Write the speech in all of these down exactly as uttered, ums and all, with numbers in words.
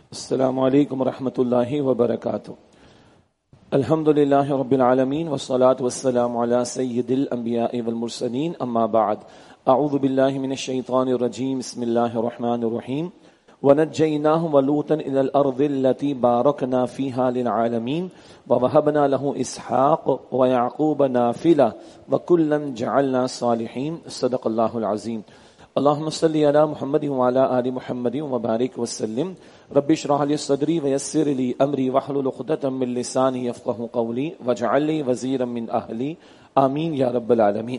السلام علیکم ورحمۃ اللہ وبرکاتہ. الحمد للہ رب العالمین والصلاة والسلام علی سید الانبیاء والمرسلین، اما بعد. اعوذ باللہ من الشیطان الرجیم، بسم اللہ الرحمن الرحیم. ونجیناہ ولوطا الی الارض التي بارکنا فیہا للعالمین ووہبنا لہ اسحاق ویعقوب نافلہ وکلا جعلنا صالحین. صدق اللہ العظیم. اللہم صلی علی محمد وعلی آل محمد وبارک وسلم. رب اشرح لی صدری ویسر لی امری واحلل عقدۃ من لسانی یفقہوا قولی واجعل لی وزیرا من اہلی. آمین یا رب العالمین.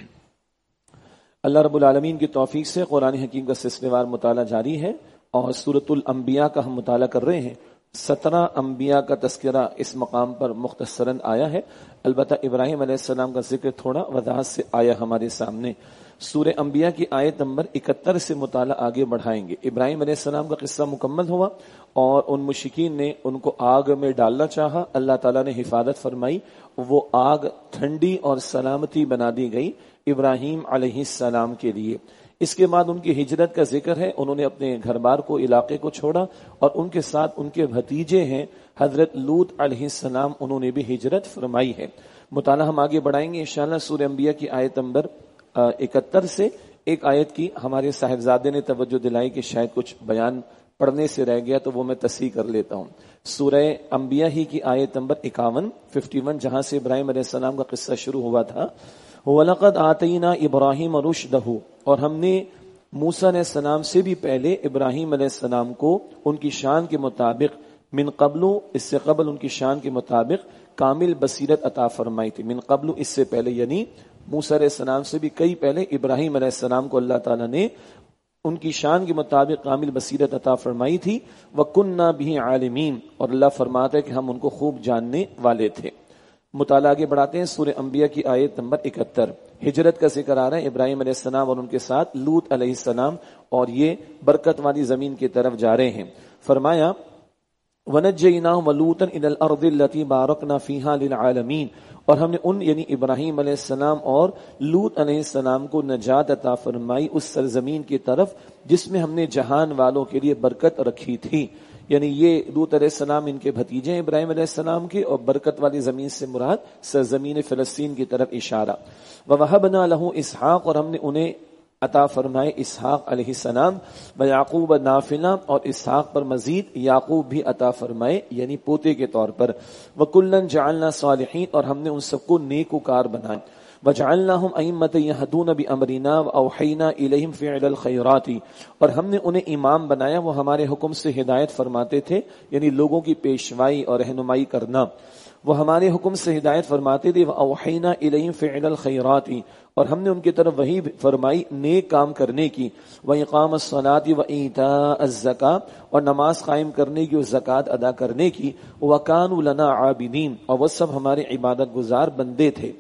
اللہ رب العالمین کی توفیق سے قرآن حکیم کا سلسلہ وار مطالعہ جاری ہے اور سورۃ الانبیاء کا ہم مطالعہ کر رہے ہیں. سترہ انبیاء کا تذکرہ اس مقام پر مختصراً آیا ہے، البتہ ابراہیم علیہ السلام کا ذکر تھوڑا وضاحت سے آیا ہمارے سامنے. سورہ انبیاء کی آیت نمبر اکہتر سے مطالعہ آگے بڑھائیں گے. ابراہیم علیہ السلام کا قصہ مکمل ہوا اور ان مشرکین نے ان کو آگ میں ڈالنا چاہا، اللہ تعالیٰ نے حفاظت فرمائی، وہ آگ ٹھنڈی اور سلامتی بنا دی گئی ابراہیم علیہ السلام کے لیے. اس کے بعد ان کی ہجرت کا ذکر ہے. انہوں نے اپنے گھر بار کو، علاقے کو چھوڑا اور ان کے ساتھ ان کے بھتیجے ہیں حضرت لوط علیہ السلام، انہوں نے بھی ہجرت فرمائی ہے. مطالعہ ہم آگے بڑھائیں گے انشاءاللہ سورہ انبیاء کی آیت نمبر اکہتر سے. ایک آیت کی ہمارے صاحبزادے نے توجہ دلائی کہ شاید کچھ بیان پڑھنے سے رہ گیا تو وہ میں تصحیح کر لیتا ہوں. سورہ انبیاء ہی کی آیت نمبر اکاون اکاون جہاں سے ابراہیم علیہ السلام کا قصہ شروع ہوا تھا. وَلَقَدْ آتَيْنَا إِبْرَاهِيمَ رُشْدَهُ، اور ہم نے موسیٰ علیہ السلام سے بھی پہلے ابراہیم علیہ السلام کو ان کی شان کے مطابق، من قبل، اس سے قبل ان کی شان کے مطابق کامل بصیرت عطا فرمائی تھی. من قبل اس سے پہلے، یعنی موسیٰ علیہ السلام سے بھی کئی پہلے ابراہیم علیہ السلام کو اللہ تعالیٰ نے ان کی شان کے مطابق کامل بصیرت عطا فرمائی تھی. وَكُنَّا بِهِ عَالِمِينَ، اور اللہ فرماتا ہے کہ ہم ان کو خوب جاننے والے تھے. مطالعہ آگے بڑھاتے ہیں. سورہ انبیاء کی آیت نمبر اکہتر. ہجرت کا ذکر آ رہا ہے. ابراہیم علیہ السلام اور ان کے ساتھ لوط علیہ السلام، اور یہ برکت والی زمین کی طرف جا رہے ہیں. فرمایا وَنَجَّيْنَاهُ وَلُوطًا إِلَى الْأَرْضِ الَّتِي بَارَكْنَا فِيهَا لِلْعَالَمِينَ، اور ہم نے ان یعنی ابراہیم علیہ السلام اور لوط علیہ السلام کو نجات عطا فرمائی اس سرزمین کی طرف جس میں ہم نے جہان والوں کے لیے برکت رکھی تھی. یعنی یہ لوط علیہ السلام ان کے بھتیجے ہیں ابراہیم علیہ السلام کے، اور برکت والی زمین سے مراد سرزمین فلسطین کی طرف اشارہ. وَوَهَبْنَا لَهُ اسحاق، اور ہم نے انہیں عطا فرمائے اسحاق علیہ السلام. وَيَعْقُوبَ نَافِلًا، اور اسحاق پر مزید یعقوب بھی عطا فرمائے یعنی پوتے کے طور پر. وَكُلًّا جَعَلْنَا صَالِحِينَ، اور ہم نے ان سب کو نیکوکار بنائے. وَجَعَلْنَاهُمْ أَئِمَّةً يَهْدُونَ بِأَمْرِنَا وَأَوْحَيْنَا إِلَيْهِمْ فِعْلَ الْخَيْرَاتِ، اور ہم نے انہیں امام بنایا، وہ ہمارے حکم سے ہدایت فرماتے تھے، یعنی لوگوں کی پیشوائی اور رہنمائی کرنا. وہ ہمارے حکم سے ہدایت فرماتے تھے. وَأَوْحَيْنَا إِلَيْهِمْ فِعْلَ الْخَيْرَاتِ، اور ہم نے ان کی طرف وہی فرمائی نیک کام کرنے کی. وَإِقَامَ الصَّلَاةِ وَإِيتَاءَ الزَّكَاةِ، اور نماز قائم کرنے کی اور زکوٰۃ ادا کرنے کی. وَكَانُوا لَنَا عَابِدِينَ، اور وہ سب ہمارے عبادت گزار بندے تھے.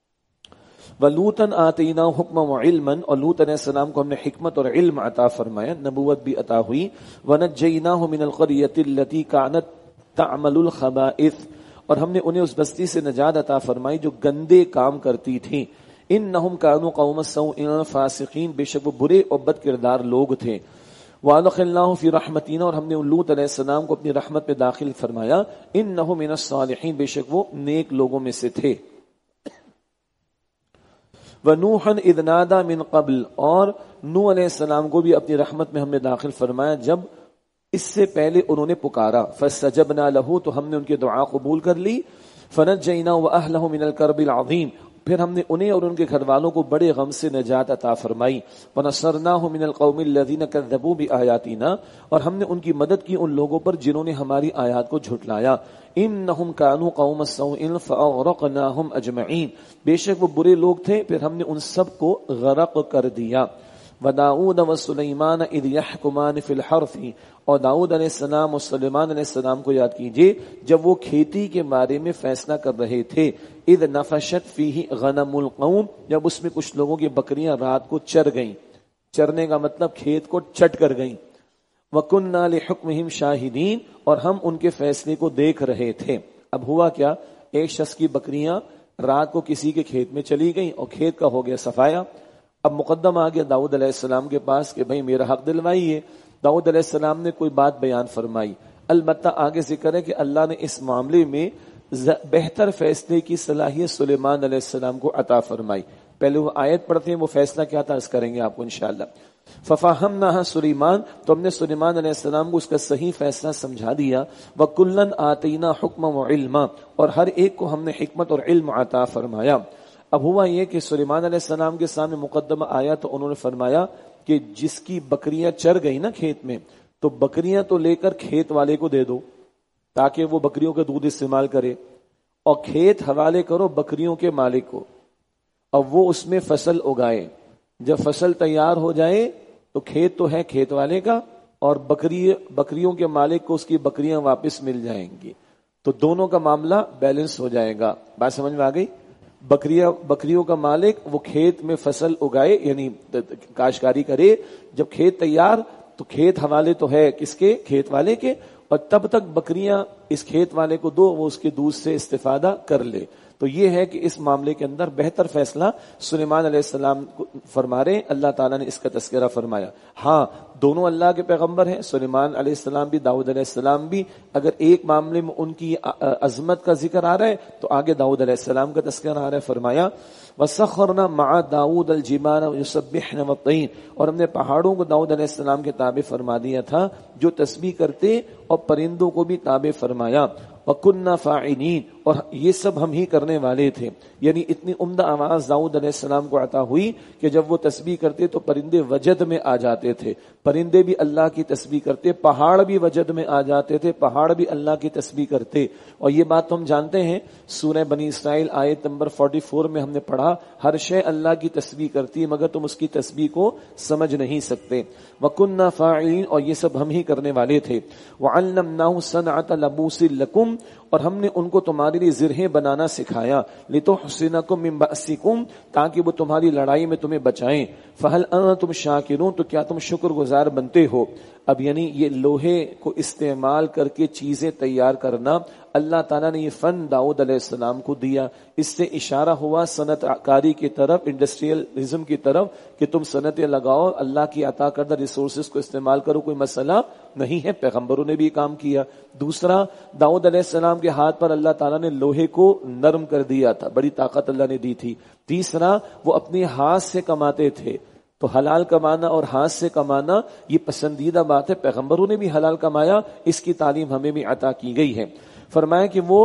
وَلُوطًا آتَيْنَاهُ حُكْمًا وَعِلْمًا، اور لوط علیہ السلام کو ہم نے حکمت اور علم عطا فرمایا، نبوت بھی عطا ہوئی. وَنَجَّيْنَاهُ مِنَ الْقَرْيَةِ الَّتِي كَانَتْ تَعْمَلُ الْخَبَائِثَ، اور ہم نے انہیں اس بستی سے نجات عطا فرمائی جو گندے کام کرتی تھی. انہم کانوا قوم سوء فاسقین، بے شک وہ برے اور بد کردار لوگ تھے. وَأَدْخَلْنَاهُ فِي رَحْمَتِنَا، اور ہم نے لوط علیہ السلام کو اپنی رحمت میں داخل فرمایا. انہ من الصالحین، بے شک وہ نیک لوگوں میں سے تھے. وَنُوحًا إِذْ نَادَى مِن قَبْلُ، اور نوح علیہ السلام کو بھی اپنی رحمت میں ہم نے داخل فرمایا جب اس سے پہلے انہوں نے پکارا. فَاسْتَجَبْنَا لَهُ، تو ہم نے ان کی دعا قبول کر لی. فَنَجَّيْنَاهُ وَأَهْلَهُ مِنَ الْكَرْبِ الْعَظِيمِ، پھر ہم نے انہیں اور ان کے گھر والوں کو بڑے غم سے نجات عطا فرمائی. وَنَصَرْنَاهُ مِنَ الْقَوْمِ الَّذِينَ كَذَّبُوا بِآيَاتِنَا، اور ہم نے ان کی مدد کی ان لوگوں پر جنہوں نے ہماری آیات کو جھٹلایا. إِنَّهُمْ كَانُوا قَوْمَ السَّوْءِ فَأَغْرَقْنَاهُمْ أَجْمَعِينَ، بے شک وہ برے لوگ تھے، پھر ہم نے ان سب کو غرق کر دیا. وَدَاؤُودَ وَسُلَيْمَانَ إِذْ يَحْكُمَانِ فِي الْحَرْثِ، اور داؤد علیہ السلام اور سلیمان علیہ السلام کو یاد کیجئے جب وہ کھیتی کے بارے میں فیصلہ کر رہے تھے. اذ نفشت فیہ غنم القوم، جب اس میں کچھ لوگوں کی بکریاں رات کو چر گئیں. چرنے کا مطلب کھیت کو چٹ کر گئیں. وَكُنَّا لِحُكْمِهِمْ شَاهِدِينَ، اور ہم ان کے فیصلے کو دیکھ رہے تھے. اب ہوا کیا، ایک شخص کی بکریاں رات کو کسی کے کھیت میں چلی گئیں اور کھیت کا ہو گیا صفایا. اب مقدم آ گیا داؤد علیہ السلام کے پاس کہ بھئی میرا حق دلوائیے. داؤد علیہ السلام نے کوئی بات بیان فرمائی، البتہ آگے ذکر ہے کہ اللہ نے اس معاملے میں بہتر فیصلے کی صلاحیت سلیمان علیہ السلام کو عطا فرمائی. پہلے وہ آیت پڑھتے ہیں، وہ فیصلہ کیا تھا عرض کریں گے آپ کو انشاءاللہ. ففہمناہا سلیمان، تو ہم نے سلیمان علیہ السلام کو اس کا صحیح فیصلہ سمجھا دیا. وکلن آتینا حکما وعلما، اور ہر ایک کو ہم نے حکمت اور علم عطا فرمایا. اب ہوا یہ کہ سلیمان علیہ السلام کے سامنے مقدمہ آیا تو انہوں نے فرمایا کہ جس کی بکریاں چر گئی نا کھیت میں، تو بکریاں تو لے کر کھیت والے کو دے دو تاکہ وہ بکریوں کا دودھ استعمال کرے، اور کھیت حوالے کرو بکریوں کے مالک کو، اب وہ اس میں فصل اگائے. جب فصل تیار ہو جائے تو کھیت تو ہے کھیت والے کا، اور بکری بکریوں کے مالک کو اس کی بکریاں واپس مل جائیں گی، تو دونوں کا معاملہ بیلنس ہو جائے گا. بات سمجھ میں آ گئی؟ بکریاں بکریوں کا مالک وہ کھیت میں فصل اگائے یعنی کاشتکاری کرے، جب کھیت تیار تو کھیت حوالے تو ہے کس کے؟ کھیت والے کے، اور تب تک بکریاں اس کھیت والے کو دو، وہ اس کے دودھ سے استفادہ کر لے. تو یہ ہے کہ اس معاملے کے اندر بہتر فیصلہ سلیمان علیہ السلام فرما رہے ہیں، اللہ تعالیٰ نے اس کا تذکرہ فرمایا. ہاں دونوں اللہ کے پیغمبر ہیں، سلیمان علیہ السلام بھی داؤد علیہ السلام بھی. اگر ایک معاملے میں ان کی عظمت کا ذکر آ رہا ہے تو آگے داؤد علیہ السلام کا تذکرہ آ رہا ہے. فرمایا وَسَخَّرْنَا مَعَ دَاوُودَ الْجِبَالَ يُسَبِّحْنَ وَالطَّيْرَ، اور ہم نے پہاڑوں کو داؤد علیہ السلام کے تابع فرما دیا تھا جو تسبیح کرتے، اور پرندوں کو بھی تابع فرمایا. وَكُنَّا فَاعِلِينَ، اور یہ سب ہم ہی کرنے والے تھے. یعنی اتنی عمدہ آواز داؤد علیہ السلام کو عطا ہوئی کہ جب وہ تسبیح کرتے تو پرندے وجد میں آ جاتے تھے، پرندے بھی اللہ کی تسبیح کرتے، پہاڑ بھی وجد میں آ جاتے تھے، پہاڑ بھی اللہ کی تسبیح کرتے. اور یہ بات تو ہم جانتے ہیں، سورہ بنی اسرائیل آیت نمبر چوالیس میں ہم نے پڑھا، ہر شے اللہ کی تسبیح کرتی ہے مگر تم اس کی تسبیح کو سمجھ نہیں سکتے. وَكُنَّا فَاعِلِينَ، اور یہ سب ہم ہی کرنے والے تھے. وَعَلَّمْنَاهُ صَنْعَةَ لَبُوسٍ لَكُمْ، اور ہم نے ان کو تمہارے لیے زرہیں بنانا سکھایا. لِتُحْصِنَكُم مِّن بَأْسِكُمْ، تاکہ وہ تمہاری لڑائی میں تمہیں بچائیں. فَهَلْ أَنْتُمْ شَاكِرُونَ، تو کیا تم شکر گزار بنتے ہو. اب یعنی یہ لوہے کو استعمال کر کے چیزیں تیار کرنا اللہ تعالیٰ نے یہ فن داؤد علیہ السلام کو دیا. اس سے اشارہ ہوا صنعت کاری کی طرف، انڈسٹریلزم کی طرف، کہ تم صنعتیں لگاؤ، اللہ کی عطا کردہ ریسورسز کو استعمال کرو، کوئی مسئلہ نہیں ہے. پیغمبروں نے بھی کام کیا. دوسرا، داؤد علیہ السلام کے ہاتھ پر اللہ تعالیٰ نے لوہے کو نرم کر دیا تھا، بڑی طاقت اللہ نے دی تھی. تیسرا، وہ اپنے ہاتھ سے کماتے تھے، تو حلال کمانا اور ہاتھ سے کمانا یہ پسندیدہ بات ہے. پیغمبروں نے بھی حلال کمایا، اس کی تعلیم ہمیں بھی عطا کی گئی ہے. فرمایا کہ وہ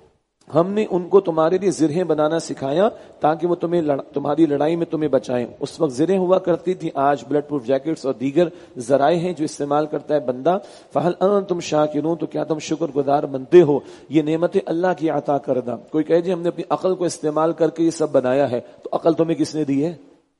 ہم نے ان کو تمہارے لیے زرہیں بنانا سکھایا تاکہ وہ تمہیں لڑ... تمہاری لڑائی میں تمہیں بچائیں. اس وقت زرہیں ہوا کرتی تھی، آج بلڈ پروف جیکٹس اور دیگر ذرائع ہیں جو استعمال کرتا ہے بندہ. فہل انتم شاکرون، تو کیا تم شکر گزار بنتے ہو. یہ نعمت اللہ کی عطا کردہ. کوئی کہے جی ہم نے اپنی عقل کو استعمال کر کے یہ سب بنایا ہے، تو عقل تمہیں کس نے دی ہے؟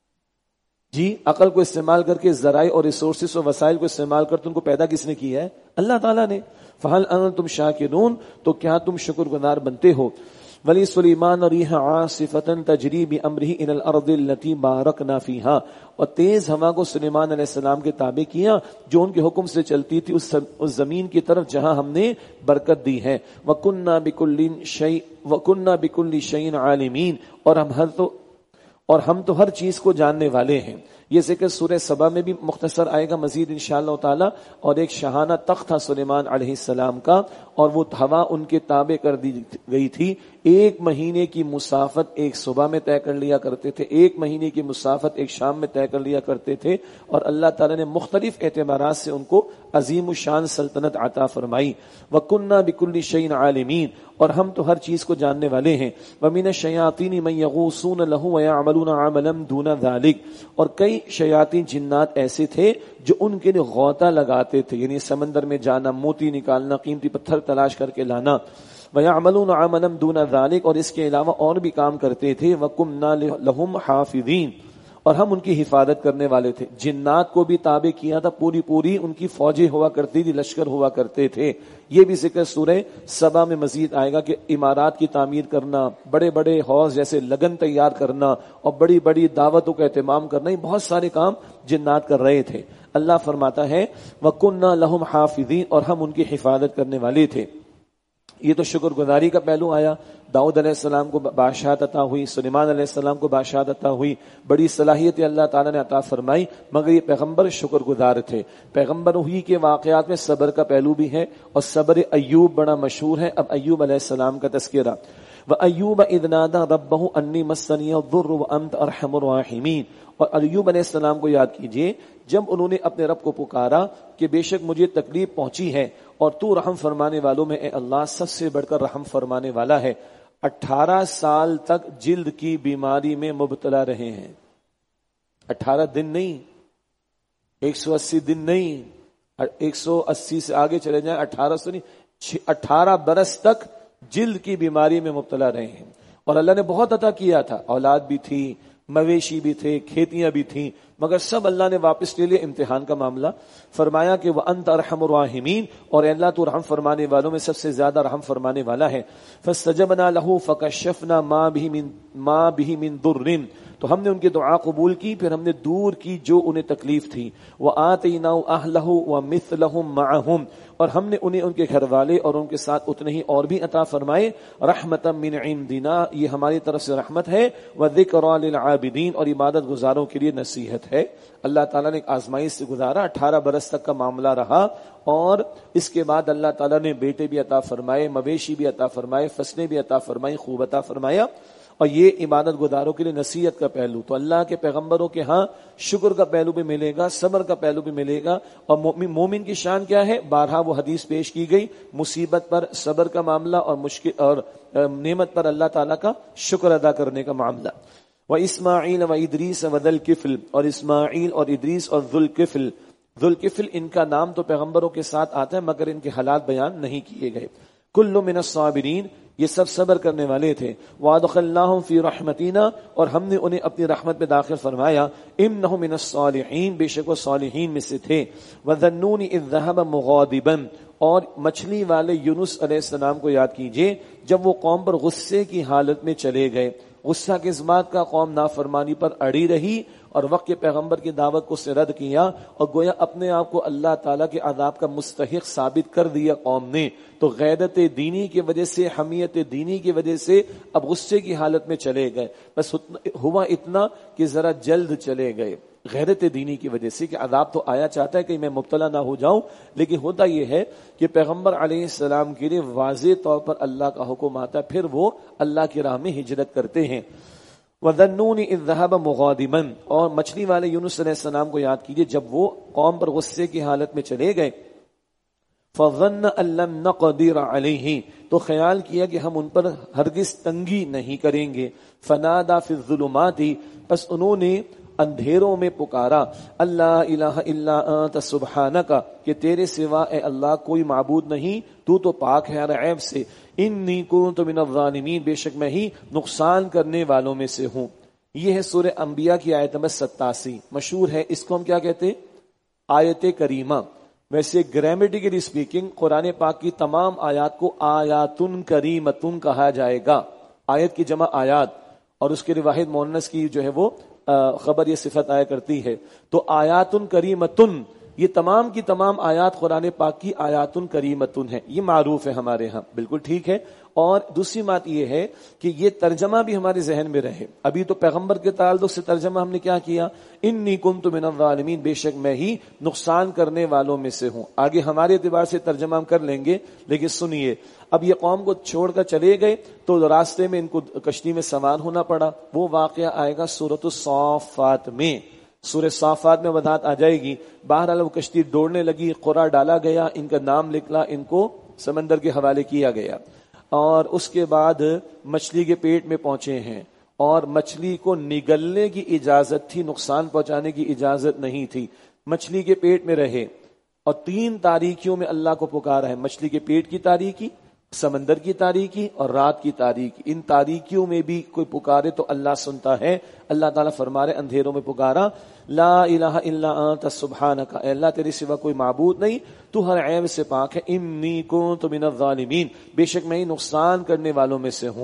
جی عقل کو استعمال کر کے ذرائع اور ریسورسز اور وسائل کو استعمال کر کے ان کو پیدا کس نے کیا ہے؟ اللہ تعالیٰ نے. فہل انتم شاکرون، تو کیا تم شکر گزار بنتے ہو. ولی سلیمان ریح عاصفۃ تجری بامرہ الی الارض التي بارکنا فیہا، اور تیز ہوا کو سلیمان علیہ السلام کے تابع کیا جو ان کے حکم سے چلتی تھی اس زمین کی طرف جہاں ہم نے برکت دی ہے. وکنا بکل شیء وکنا بکل شیء عالمین، اور ہم ہر تو اور ہم تو ہر چیز کو جاننے والے ہیں. یہ ذکر سورہ سبا میں بھی مختصر آئے گا مزید انشاءاللہ تعالی. اور ایک شاہانہ تخت تھا سلیمان علیہ السلام کا، اور وہ ہوا ان کے تابع کر دی گئی تھی. ایک مہینے کی مسافت ایک صبح میں طے کر لیا کرتے تھے، ایک مہینے کی مسافت ایک شام میں طے کر لیا کرتے تھے. اور اللہ تعالی نے مختلف اعتبارات سے ان کو عظیم الشان سلطنت عطا فرمائی. وَكُنَّا بِكُلِّ شَيْءٍ عَالِمِينَ، اور ہم تو ہر چیز کو جاننے والے ہیں. وَمِنَ الشَّيَاطِينِ مَن يَغُوصُونَ لَهُ وَيَعْمَلُونَ عَمَلًا دُونَ ذَلِكَ، اور کئی شیاطین جنات ایسے تھے جو ان کے لیے غوطہ لگاتے تھے، یعنی سمندر میں جانا، موتی نکالنا، قیمتی پتھر تلاش کر کے لانا. وَيَعْمَلُونَ عَمَلًا دُونَ ذَلِكَ، اور اس کے علاوہ اور بھی کام کرتے تھے. وَكُنَّا لَهُمْ حَافِظِينَ، اور ہم ان کی حفاظت کرنے والے تھے. جنات کو بھی تابع کیا تھا، پوری پوری ان کی فوجیں ہوا کرتی تھی، لشکر ہوا کرتے تھے. یہ بھی ذکر سورہ سبا میں مزید آئے گا کہ عمارات کی تعمیر کرنا، بڑے بڑے حوض جیسے لگن تیار کرنا، اور بڑی بڑی دعوتوں کا اہتمام کرنا، یہ بہت سارے کام جنات کر رہے تھے. اللہ فرماتا ہے وَكُنَّا لَهُمْ حَافِظِينَ، اور ہم ان کی حفاظت کرنے والے تھے. یہ تو شکر گزاری کا پہلو آیا. داؤد علیہ السلام کو بادشاہت عطا ہوئی، سلیمان علیہ السلام کو بادشاہت عطا ہوئی، بڑی صلاحیت اللہ تعالیٰ نے عطا فرمائی، مگر یہ پیغمبر شکر گزار تھے. پیغمبر ہوئی کے واقعات میں صبر کا پہلو بھی ہے، اور صبر ایوب بڑا مشہور ہے. اب ایوب علیہ السلام کا تذکرہ. وَأَيُّوبَ إِذْ نَادَىٰ رَبَّهُ أَنِّي مَسَّنِيَ الضُّرُّ وَأَنْتَ أَرْحَمُ الرَّاحِمِينَ. اور ایوب علیہ السلام کو یاد کیجئے جب انہوں نے اپنے رب کو پکارا کہ بے شک مجھے تکلیف پہنچی ہے اور تو رحم فرمانے والوں میں اے اللہ سب سے بڑھ کر رحم فرمانے والا ہے. اٹھارہ سال تک جلد کی بیماری میں مبتلا رہے ہیں. اٹھارہ دن نہیں، ایک سو اسی دن نہیں، ایک سو اسی سے آگے چلے جائیں، اٹھارہ سو نہیں، اٹھارہ برس تک جلد کی بیماری میں مبتلا رہے ہیں. اور اللہ نے بہت عطا کیا تھا، اولاد بھی تھی، مویشی بھی تھے، کھیتیاں بھی تھیں، مگر سب اللہ نے واپس لے لیا. امتحان کا معاملہ. فرمایا کہ وَأَنْتَ أَرْحَمُ الرَّاحِمِينَ، اور اللہ تو رحم فرمانے والوں میں سب سے زیادہ رحم فرمانے والا ہے. فَاسْتَجَبْنَا لَهُ فَكَشَّفْنَا مَا بِهِ مِن مَا بِهِ مِن ضُرٍّ، تو ہم نے ان کی دعا قبول کی، پھر ہم نے دور کی جو انہیں تکلیف تھی. وَآتَيْنَاهُ أَهْلَهُ وَمِثْلَهُمْ مَعَهُمْ، اور ہم نے انہیں ان کے گھر والے اور ان کے ساتھ اتنے ہی اور بھی عطا فرمائے. رحمتا من عندنا، یہ ہماری طرف سے رحمت ہے. وذکرى للعابدین، اور عبادت گزاروں کے لیے نصیحت ہے. اللہ تعالیٰ نے ایک آزمائش سے گزارا، اٹھارہ برس تک کا معاملہ رہا، اور اس کے بعد اللہ تعالیٰ نے بیٹے بھی عطا فرمائے، مویشی بھی عطا فرمائے، فصلیں بھی عطا فرمائی، خوب عطا فرمایا. اور یہ عبادت گزاروں کے لیے نصیحت کا پہلو. تو اللہ کے پیغمبروں کے ہاں شکر کا پہلو بھی ملے گا، صبر کا پہلو بھی ملے گا. اور مومن مومن کی شان کیا ہے؟ بارہا وہ حدیث پیش کی گئی، مصیبت پر صبر کا معاملہ، اور مشکل اور نعمت پر اللہ تعالیٰ کا شکر ادا کرنے کا معاملہ. وَإِسْمَاعِيلَ وَإِدْرِيسَ وَذَا الْكِفْلِ، اور اسماعیل اور ادریس اور ذو الکفل. ذو الکفل ان کا نام تو پیغمبروں کے ساتھ آتا ہے، مگر ان کے حالات بیان نہیں کیے گئے. کل من الصابرین، یہ سب صبر کرنے والے تھے. وَأَدْخَلْنَاهُمْ فِي رَحْمَتِنَا، اور ہم نے انہیں اپنی رحمت میں داخل فرمایا. إِنَّهُ مِنَ الصَّالِحِينَ، بے شک وہ صالحین میں سے تھے. وَذَنُّونِ إِذْ ذَهَبَ مُغَاضِبًا، اور مچھلی والے یونس علیہ السلام کو یاد کیجئے جب وہ قوم پر غصے کی حالت میں چلے گئے. غصہ کس بات کا؟ قوم نافرمانی پر اڑی رہی اور وقت کے پیغمبر کی دعوت کو اس سے رد کیا، اور گویا اپنے آپ کو اللہ تعالیٰ کے عذاب کا مستحق ثابت کر دیا قوم نے. تو غیرت دینی کی وجہ سے، حمیت دینی کی وجہ سے اب غصے کی حالت میں چلے گئے. بس ہوا اتنا کہ ذرا جلد چلے گئے غیرت دینی کی وجہ سے، کہ عذاب تو آیا چاہتا ہے کہ میں مبتلا نہ ہو جاؤں، لیکن ہوتا یہ ہے کہ پیغمبر علیہ السلام کے لیے واضح طور پر اللہ کا حکم آتا ہے، پھر وہ اللہ کی راہ میں ہجرت کرتے ہیں. وَذَنُّونِ إِذْ ذَهَبَ مُغَاضِبًا، اور مچھلی والے یونس علیہ السلام کو یاد کیجئے جب وہ قوم پر غصے کی حالت میں چلے گئے. فَظَنَّ أَن لَّن نَّقْدِرَ عَلَيْهِ، تو خیال کیا کہ ہم ان پر ہرگز تنگی نہیں کریں گے. فَنَادَىٰ فِي الظُّلُمَاتِ، پس انہوں نے اندھیروں میں پکارا. اللہ الہ الا انت سبحانک، کہ تیرے سوا اے اللہ کوئی معبود نہیں، تو تو پاک ہے ہر عیب سے. انی کنت من الظالمین، بے شک میں ہی نقصان کرنے والوں میں سے ہوں. یہ ہے سورہ انبیاء کی آیت نمبر ستاسی، مشہور ہے. اس کو ہم کیا کہتے ہیں؟ آیت کریمہ. ویسے گرامیٹیکلی اسپیکنگ قرآن پاک کی تمام آیات کو آیاتن کریمتن کہا جائے گا. آیت کی جمع آیات، اور اس کے واحد مؤنث کی جو ہے وہ خبر یہ صفت آیا کرتی ہے. تو آیاتن کریمتن، یہ تمام کی تمام آیات قرآن پاک کی آیاتن کریمتن ہے. یہ معروف ہے ہمارے ہاں، بالکل ٹھیک ہے. اور دوسری بات یہ ہے کہ یہ ترجمہ بھی ہمارے ذہن میں رہے. ابھی تو پیغمبر کے تعلق سے ترجمہ ہم نے کیا کیا؟ انی کنت من الظالمین، بے شک میں ہی نقصان کرنے والوں میں سے ہوں. آگے ہمارے اعتبار سے ترجمہ ہم کر لیں گے، لیکن سنیے، اب یہ قوم کو چھوڑ کر چلے گئے تو راستے میں ان کو کشتی میں سوار ہونا پڑا. وہ واقعہ آئے گا سورۃ الصافات میں. سورہ صافات میں وضاحت آ جائے گی. بہرحال وہ کشتی دوڑنے لگی، قرعہ ڈالا گیا، ان کا نام نکلا، ان کو سمندر کے حوالے کیا گیا. اور اس کے بعد مچھلی کے پیٹ میں پہنچے ہیں، اور مچھلی کو نگلنے کی اجازت تھی، نقصان پہنچانے کی اجازت نہیں تھی. مچھلی کے پیٹ میں رہے، اور تین تاریکیوں میں اللہ کو پکارا ہے. مچھلی کے پیٹ کی تاریکی، سمندر کی تاریکی، اور رات کی تاریکی. ان تاریکیوں میں بھی کوئی پکارے تو اللہ سنتا ہے. اللہ تعالیٰ فرما رہے اندھیروں میں پکارا، لا الہ الا انت سبحانک، اے اللہ تیرے سوا کوئی معبود نہیں، تو ہر عیب سے پاک ہے. انی کنت من الظالمین، بے شک میں ہی نقصان کرنے والوں میں سے ہوں.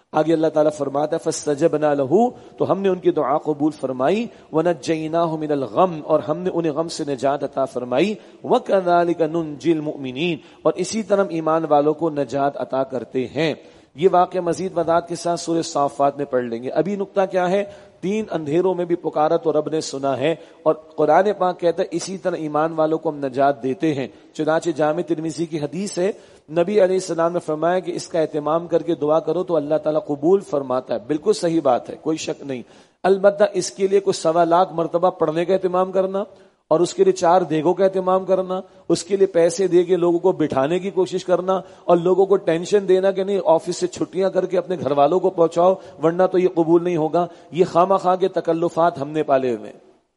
آگے اللہ تعالیٰ فرماتا ہے فاستجبنا لہ، تو ہم نے ان کی دعا قبول فرمائی، ونجیناہ من الغم، اور ہم نے انہیں غم سے نجات عطا فرمائی، وکذالک ننجی المؤمنین، اور اسی طرح ایمان والوں کو نجات عطا کرتے ہیں۔ یہ واقعہ مزید وضاحت کے ساتھ سورہ صافات میں پڑھ لیں گے۔ ابھی نقطہ کیا ہے؟ تین اندھیروں میں بھی پکارا تو رب نے سنا ہے، اور قرآن پاک کہتا ہے اسی طرح ایمان والوں کو ہم نجات دیتے ہیں۔ چنانچہ جامع ترمذی کی حدیث ہے، نبی علیہ السلام نے فرمایا کہ اس کا اہتمام کر کے دعا کرو تو اللہ تعالیٰ قبول فرماتا ہے۔ بالکل صحیح بات ہے، کوئی شک نہیں، البتہ اس کے لیے کوئی سوا لاکھ مرتبہ پڑھنے کا اہتمام کرنا، اور اس کے لیے چار دیگوں کا اہتمام کرنا، اس کے لیے پیسے دے کے لوگوں کو بٹھانے کی کوشش کرنا، اور لوگوں کو ٹینشن دینا کہ نہیں آفس سے چھٹیاں کر کے اپنے گھر والوں کو پہنچاؤ ورنہ تو یہ قبول نہیں ہوگا، یہ خواہ مخواہ کے تکلفات ہم نے پالے ہوئے۔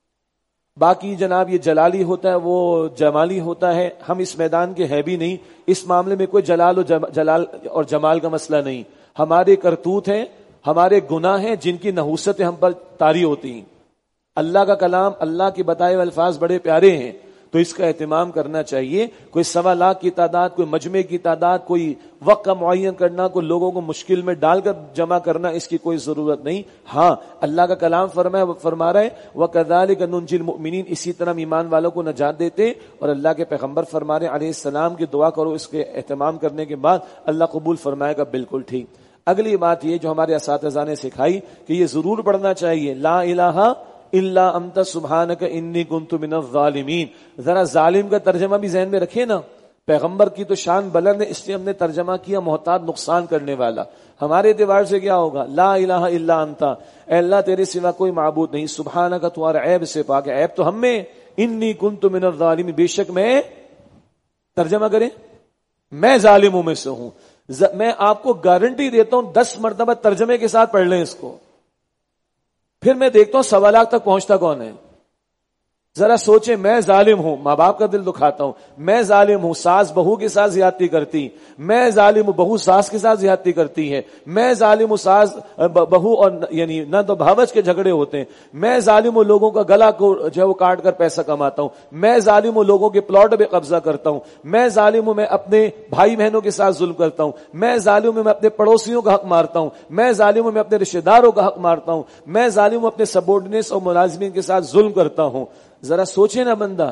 باقی جناب یہ جلالی ہوتا ہے، وہ جمالی ہوتا ہے، ہم اس میدان کے ہے بھی نہیں، اس معاملے میں کوئی جلال و جلال اور جمال کا مسئلہ نہیں، ہمارے کرتوت ہیں، ہمارے گناہ ہیں جن کی نحوستیں ہم پر طاری ہوتی ہیں۔ اللہ کا کلام، اللہ کے بتائے ہوئے الفاظ بڑے پیارے ہیں، تو اس کا اہتمام کرنا چاہیے۔ کوئی سوا لاکھ کی تعداد، کوئی مجمع کی تعداد، کوئی وقت کا معین کرنا، کوئی لوگوں کو مشکل میں ڈال کر جمع کرنا، اس کی کوئی ضرورت نہیں۔ ہاں اللہ کا کلام فرمایا فرما رہا ہے وَكَذَلِكَ نُنْجِي الْمُؤْمِنِينَ، اسی طرح ایمان والوں کو نجات دیتے، اور اللہ کے پیغمبر فرما رہے علیہ السلام کی دعا کرو، اس کے اہتمام کرنے کے بعد اللہ قبول فرمائے گا۔ بالکل ٹھیک۔ اگلی بات یہ جو ہمارے اساتذہ نے سکھائی کہ یہ ضرور پڑھنا چاہیے، لا الہ الا انت سبحانک انی کنت من الظالمین۔ ذرا ظالم کا ترجمہ بھی ذہن میں رکھیں نا، پیغمبر کی تو شان بلند ہے، اس لیے ہم نے ترجمہ کیا محتاط نقصان کرنے والا۔ ہمارے اعتبار سے کیا ہوگا؟ لا الہ الا انت، اے اللہ تیرے سوا کوئی معبود نہیں، سبحانک تمہارا عیب سے پاک ہے، عیب تو ہم میں، انی کنت من الظالمین، بے شک میں، ترجمہ کریں، میں ظالموں میں سے ہوں۔ میں آپ کو گارنٹی دیتا ہوں دس مرتبہ ترجمے کے ساتھ پڑھ لیں اس کو، پھر میں دیکھتا ہوں سوا لاکھ تک پہنچتا کون ہے۔ ذرا سوچیں، میں ظالم ہوں، ماں باپ کا دل دکھاتا ہوں، میں ظالم ہوں، ساس بہو کے ساتھ زیادتی کرتی، میں ظالم ہوں، بہو ساس کے ساتھ زیادتی کرتی ہے، میں ظالم ہوں، ساس بہو اور یعنی نہ تو بھاوج کے جھگڑے ہوتے ہیں، میں ظالم ہوں، لوگوں کا گلا کو جو ہے وہ کاٹ کر پیسہ کماتا ہوں، میں ظالم ہوں، لوگوں کے پلاٹ پہ قبضہ کرتا ہوں، میں ظالم ہوں، میں اپنے بھائی بہنوں کے ساتھ ظلم کرتا ہوں، میں ظالم ہوں، میں اپنے پڑوسیوں کا حق مارتا ہوں، میں ظالم ہوں، میں اپنے رشتہ داروں کا حق مارتا ہوں، میں ظالم ہوں، اپنے سبورڈینیٹس اور ملازمین کے ساتھ ظلم کرتا ہوں۔ ذرا سوچے نا بندہ،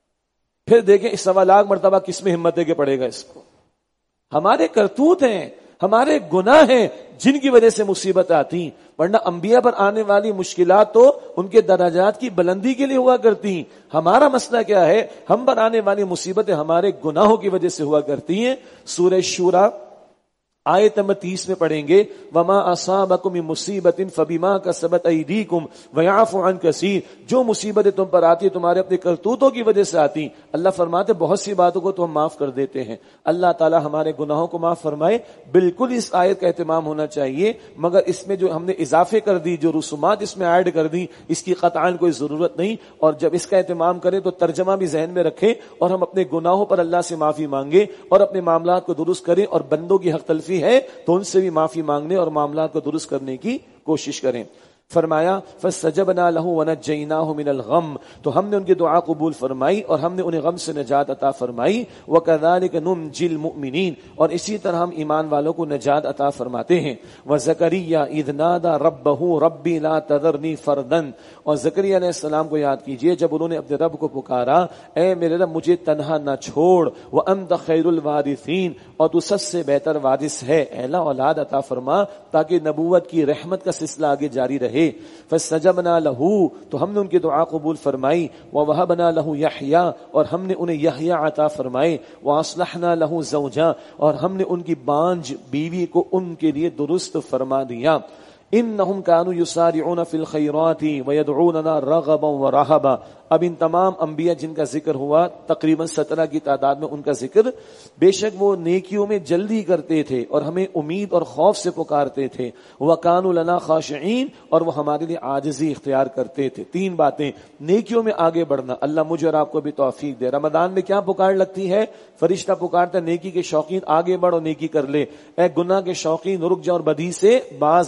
پھر دیکھیں اس سوا لاکھ مرتبہ کس میں ہمت ہے کہ پڑے گا اس کو۔ ہمارے کرتوت ہیں، ہمارے گناہ ہیں جن کی وجہ سے مصیبت آتی، ورنہ انبیاء پر آنے والی مشکلات تو ان کے درجات کی بلندی کے لیے ہوا کرتی۔ ہمارا مسئلہ کیا ہے؟ ہم پر آنے والی مصیبتیں ہمارے گناہوں کی وجہ سے ہوا کرتی ہیں۔ سورہ شورى آیت نمبر تیس میں پڑھیں گے، وما اصابکم من مصیبت فبما کسبت ایدیکم ویعفو عن کثیر، جو مصیبتیں تم پر آتی تمہارے اپنے کرتوتوں کی وجہ سے آتی، اللہ فرماتے بہت سی باتوں کو تو ہم معاف کر دیتے ہیں۔ اللہ تعالی ہمارے گناہوں کو معاف فرمائے۔ بالکل اس آیت کا اہتمام ہونا چاہیے، مگر اس میں جو ہم نے اضافے کر دی، جو رسومات اس میں ایڈ کر دی، اس کی قطعاً کوئی ضرورت نہیں۔ اور جب اس کا اہتمام کریں تو ترجمہ بھی ذہن میں رکھیں، اور ہم اپنے گناہوں پر اللہ سے معافی مانگیں اور اپنے معاملات کو درست کریں، اور بندوں کی حق تلفی ہے تو ان سے بھی معافی مانگنے اور معاملات کو درست کرنے کی کوشش کریں۔ فرمایا فاستجبنا له ونجيناه من الغم، تو ہم نے ان کی دعا قبول فرمائی اور ہم نے انہیں غم سے نجات عطا فرمائی۔ وكذلك ننجي المؤمنين، اور اسی طرح ہم ایمان والوں کو نجات عطا فرماتے ہیں۔ وزکریا اذ نادى ربه ربي لا تذرني فردا، اور زکریا علیہ السلام کو یاد کیجئے جب انہوں نے اپنے رب کو پکارا، اے میرے رب مجھے تنہا نہ چھوڑ، وانت خیر الوارثین، اور تو سب سے بہتر وارث ہے، اے اللہ اولاد عطا فرما تاکہ نبوت کی رحمت کا سلسلہ آگے جاری رہے۔ فاستجبنا له، تو ہم نے ان کی دعا قبول فرمائی۔ ووهبنا له یحییٰ، اور ہم نے انہیں یحییٰ عطا فرمائے۔ واصلحنا له زوجا، اور ہم نے ان کی بانجھ بیوی کو ان کے لیے درست فرما دیا۔ انہم کانوا یسارعون فی الخیرات ویدعوننا رغبا ورہبا۔ اب ان تمام انبیاء جن کا ذکر ہوا تقریباً سترہ کی تعداد میں ان کا ذکر، بے شک وہ نیکیوں میں جلدی کرتے تھے اور ہمیں امید اور خوف سے پکارتے تھے۔ وَكَانُوا لَنَا خَاشِعِينَ، اور وہ ہمارے لیے عاجزی اختیار کرتے تھے۔ تین باتیں، نیکیوں میں آگے بڑھنا، اللہ مجھے اور آپ کو بھی توفیق دے۔ رمضان میں کیا پکار لگتی ہے؟ فرشتہ پکارتا ہے نیکی کے شوقین آگے بڑھو، نیکی کر لے۔ اے گناہ کے شوقین رک جا اور بدی سے باز آ جا۔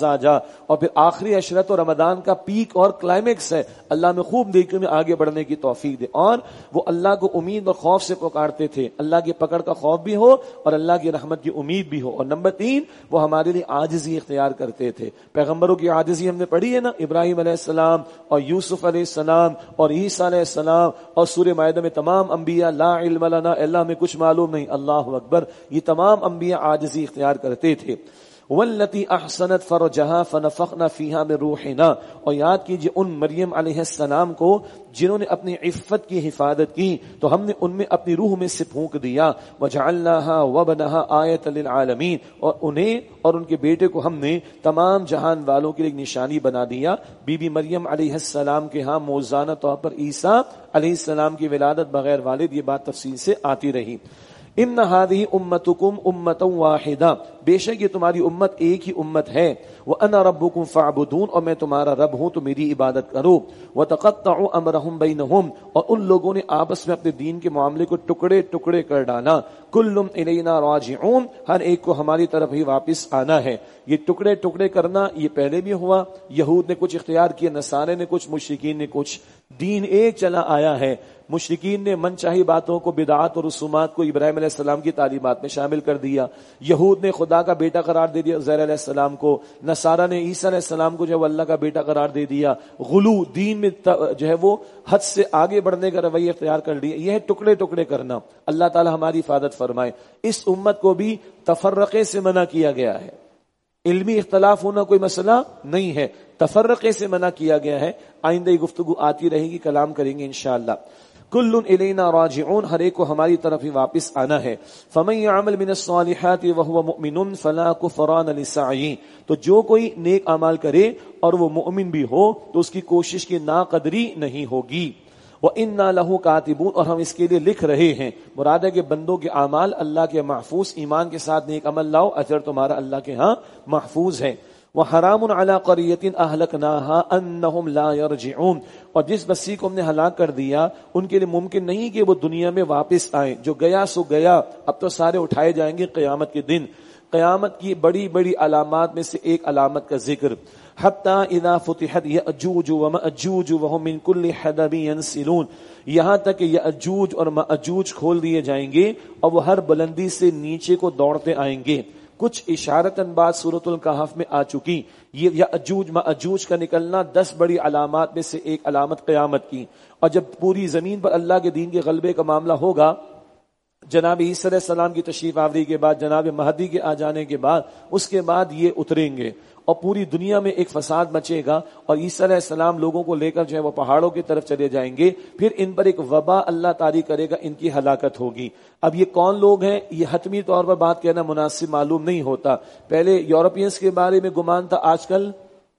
اور پھر آخری عشرت اور رمضان کا پیک اور کلائمیکس ہے. اللہ میں خوب نیکیوں میں آگے بڑھنے کی توفیق دے. اور وہ اللہ کو امید اور خوف سے پکارتے تھے, اللہ کی پکڑ کا خوف بھی ہو اور اللہ کی رحمت کی امید بھی ہو. اور نمبر تین, وہ ہمارے لیے عاجزی اختیار کرتے تھے. پیغمبروں کی عاجزی ہم نے پڑھی ہے نا, ابراہیم علیہ السلام اور یوسف علیہ السلام اور عیسیٰ علیہ السلام, اور سورہ مائدہ میں تمام انبیاء لا علم لنا, اللہ میں کچھ معلوم نہیں, اللہ اکبر, یہ تمام انبیاء عاجزی اختیار کرتے تھے. واللتی احسنت فرجها فنفخنا فیہا من روحنا, اور یاد کیجئے ان مریم علیہ السلام کو جنہوں نے اپنی عفت کی حفاظت کی تو ہم نے ان میں اپنی روح میں سے پھونک دیا. وجعلناها وابنها آیۃ للعالمین, اور انہیں اور ان کے بیٹے کو ہم نے تمام جہان والوں کے لیے ایک نشانی بنا دیا. بی بی مریم علیہ السلام کے ہاں موزانہ طور پر عیسیٰ علیہ السلام کی ولادت بغیر والد, یہ بات تفصیل سے آتی رہی. ان هذه امتکم امتا واحدہ, بے شک یہ تمہاری امت ایک ہی امت ہے. وانا ربکم فاعبدون, اور میں تمہارا رب ہوں تو میری عبادت کرو. وتقطعوا امرهم بینہم, اور ان لوگوں نے آپس میں اپنے دین کے معاملے کو ٹکڑے ٹکڑے کر ڈالا. کل الینا راجعون, ہر ایک کو ہماری طرف ہی واپس آنا ہے. یہ ٹکڑے ٹکڑے کرنا یہ پہلے بھی ہوا, یہود نے کچھ اختیار کیا, نصارے نے کچھ, مشرکین نے کچھ. دین ایک چلا آیا ہے. مشرکین نے من چاہی باتوں کو, بدعات اور رسومات کو ابراہیم علیہ السلام کی تعلیمات میں شامل کر دیا. یہود نے خدا کا بیٹا قرار دے دیا عزیر علیہ السلام کو, نصارہ نے عیسیٰ علیہ السلام کو جو ہے اللہ کا بیٹا قرار دے دیا. غلو, دین میں جو ہے وہ حد سے آگے بڑھنے کا رویہ اختیار کر لیا. یہ ہے ٹکڑے ٹکڑے کرنا. اللہ تعالی ہماری حفاظت فرمائے. اس امت کو بھی تفرقے سے منع کیا گیا ہے. علمی اختلاف ہونا کوئی مسئلہ نہیں ہے, تفرقے سے منع کیا گیا ہے. آئندہ یہ گفتگو آتی رہے گی, کلام کریں گے انشاءاللہ. کل الینا راجعون, ہر ایک کو ہماری طرف ہی واپس آنا ہے. فمن یعمل من الصالحات وهو مؤمن فلا کفران لسعیہ, تو جو کوئی نیک اعمال کرے اور وہ مؤمن بھی ہو تو اس کی کوشش کی ناقدری نہیں ہوگی. وَإِنَّا لَهُ كَاتِبُونَ, اور ہم اس کے لیے لکھ رہے ہیں. مراد ہے کہ بندوں کے اعمال اللہ کے محفوظ, ایمان کے ساتھ نیک عمل لاؤ, اجر تمہارا اللہ کے ہاں محفوظ ہے. وَحَرَامٌ عَلَىٰ قَرْيَةٍ أَهْلَكْنَاهَا أَنَّهُمْ لَا يَرْجِعُونَ, اور جس بستی کو ہم نے ہلاک کر دیا ان کے لیے ممکن نہیں کہ وہ دنیا میں واپس آئیں. جو گیا سو گیا, اب تو سارے اٹھائے جائیں گے قیامت کے دن. قیامت کی بڑی بڑی علامات میں سے ایک علامت کا ذکر, حَتَّى إِذَا فُتِحَتْ يَأْجُوجُ وَمَأْجُوجُ وَهُمْ مِنْ كُلِّ حَدَبٍ يَنْسِلُونَ, یہاں تک کہ یأجوج اور مأجوج کھول دیے جائیں گے اور وہ ہر بلندی سے نیچے کو دوڑتے آئیں گے. کچھ اشارتاً بات سورۃ الکہف میں آ چکی. یہ یأجوج مأجوج کا نکلنا دس بڑی علامات میں سے ایک علامت قیامت کی. اور جب پوری زمین پر اللہ کے دین کے غلبے کا معاملہ ہوگا, جناب عیسیٰ علیہ السلام کی تشریف آوری کے بعد, جناب مہدی کے آ جانے کے بعد, اس کے بعد یہ اتریں گے اور پوری دنیا میں ایک فساد مچے گا. اور عیسیٰ علیہ السلام لوگوں کو لے کر جو ہے وہ پہاڑوں کی طرف چلے جائیں گے. پھر ان پر ایک وبا اللہ طاری کرے گا, ان کی ہلاکت ہوگی. اب یہ کون لوگ ہیں, یہ حتمی طور پر بات کہنا مناسب معلوم نہیں ہوتا. پہلے یورپینس کے بارے میں گمان تھا, آج کل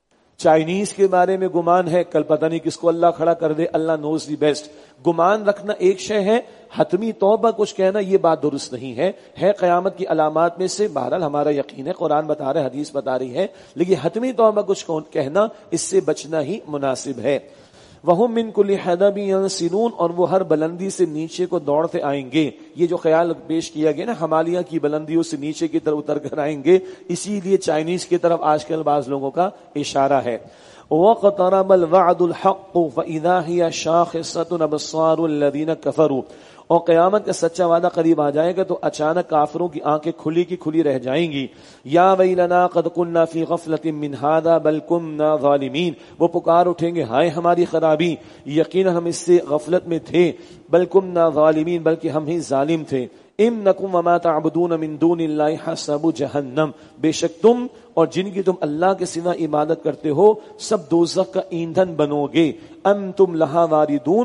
چائنیز کے بارے میں گمان ہے, کل پتہ نہیں کس کو اللہ کھڑا کر دے, اللہ نوز دی بیسٹ. گمان رکھنا ایک شے ہے, حتمی طور پر کچھ کہنا یہ بات درست نہیں ہے. ہے قیامت کی علامات میں سے, بہرحال ہمارا یقین ہے, قرآن بتا رہا ہے, حدیث بتا رہی ہے, لیکن حتمی طور پر کچھ کہنا اس سے بچنا ہی مناسب ہے. وَهُمْ مِنْ كُلِّ حَدَبٍ يَنْسِلُونَ, اور وہ ہر بلندی سے نیچے کو دوڑتے آئیں گے. یہ جو خیال پیش کیا گیا نا, ہمالیہ کی بلندیوں سے نیچے کی طرف اتر کر آئیں گے, اسی لیے چائنیز کی طرف آج کل بعض لوگوں کا اشارہ ہے. وَاقْتَرَبَ الْوَعْدُ الْحَقُّ فَإِذَا هِيَ شَاخِصَةٌ أَبْصَارُ الَّذِينَ كَفَرُوا, اور قیامت کا سچا وعدہ قریب آ جائے گا تو اچانک کافروں کی آنکھیں کھلی کی کھلی رہ جائیں گی. یا ویلنا قد كنا فی غفلۃ من هذا بل كنا ظالمین, وہ پکار اٹھیں گے, ہائے ہماری خرابی, یقینا ہم اس سے غفلت میں تھے. بل كنا ظالمین, بلکہ ہم ہی ظالم تھے. انکم وما تعبدون من دون اللہ حسب جہنم, بے شک تم اور جن کی تم اللہ کے سوا عبادت کرتے ہو سب دوزخ کا ایندھن بنو گے. انتم لہا واردون,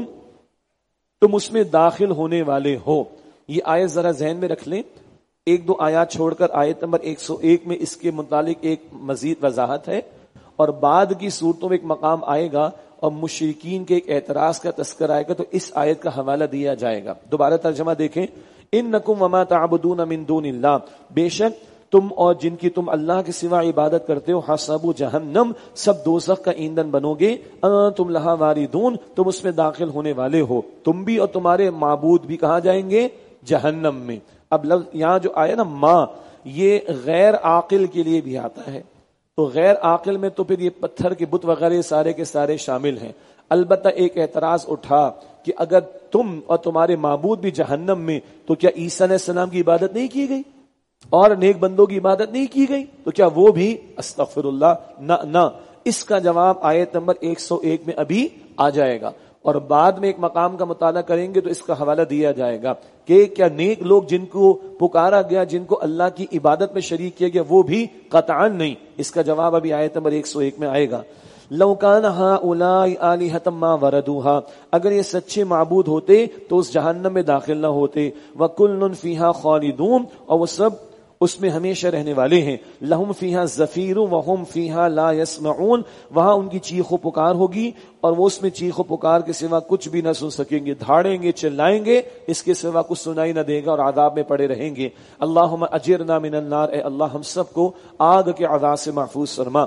تم اس میں داخل ہونے والے ہو. یہ آیت ذرا ذہن میں رکھ لیں. ایک دو آیات چھوڑ کر آیت نمبر ایک سو ایک میں اس کے متعلق ایک مزید وضاحت ہے, اور بعد کی صورتوں میں ایک مقام آئے گا اور مشرکین کے ایک اعتراض کا تذکر آئے گا, تو اس آیت کا حوالہ دیا جائے گا. دوبارہ ترجمہ دیکھیں. انکم وما تعبدون من دون اللہ, بے شک تم اور جن کی تم اللہ کے سوا عبادت کرتے ہو حسب جہنم, سب دوزخ کا ایندھن بنو گے. انتم لہا واردون, تم اس میں داخل ہونے والے ہو. تم بھی اور تمہارے معبود بھی کہاں جائیں گے, جہنم میں. اب لفظ یہاں جو آیا نا ما, یہ غیر عاقل کے لیے بھی آتا ہے. تو غیر عاقل میں تو پھر یہ پتھر کے بت وغیرہ سارے کے سارے شامل ہیں. البتہ ایک اعتراض اٹھا کہ اگر تم اور تمہارے معبود بھی جہنم میں تو کیا عیسیٰ علیہ السلام کی عبادت نہیں کی گئی اور نیک بندوں کی عبادت نہیں کی گئی؟ تو کیا وہ بھی؟ استغفر اللہ، نہ نہ. اس کا جواب آیت نمبر ایک سو ایک میں ابھی آ جائے گا، اور بعد میں ایک مقام کا مطالعہ کریں گے تو اس کا حوالہ دیا جائے گا کہ کیا نیک لوگ جن کو پکارا گیا، جن کو اللہ کی عبادت میں شریک کیا گیا، وہ بھی؟ قطعاً نہیں. اس کا جواب ابھی آیت نمبر ایک سو ایک میں آئے گا. لو کان ہؤلاء آلہۃ ما وردوها، اگر یہ سچے معبود ہوتے تو اس جہنم میں داخل نہ ہوتے. وکل فیہا خالدون، اور وہ سب اس میں ہمیشہ رہنے والے ہیں. لہم فیہا زفیر وہم فیہا لا یسمعون، وہاں ان کی چیخ و پکار ہوگی اور وہ اس میں چیخ و پکار کے سوا کچھ بھی نہ سن سکیں گے. دھاڑیں گے، چلائیں گے، اس کے سوا کچھ سنائی نہ دے گا اور عذاب میں پڑے رہیں گے. اللہم اجرنا من النار، اے اللہ ہم سب کو آگ کے عذاب سے محفوظ فرما.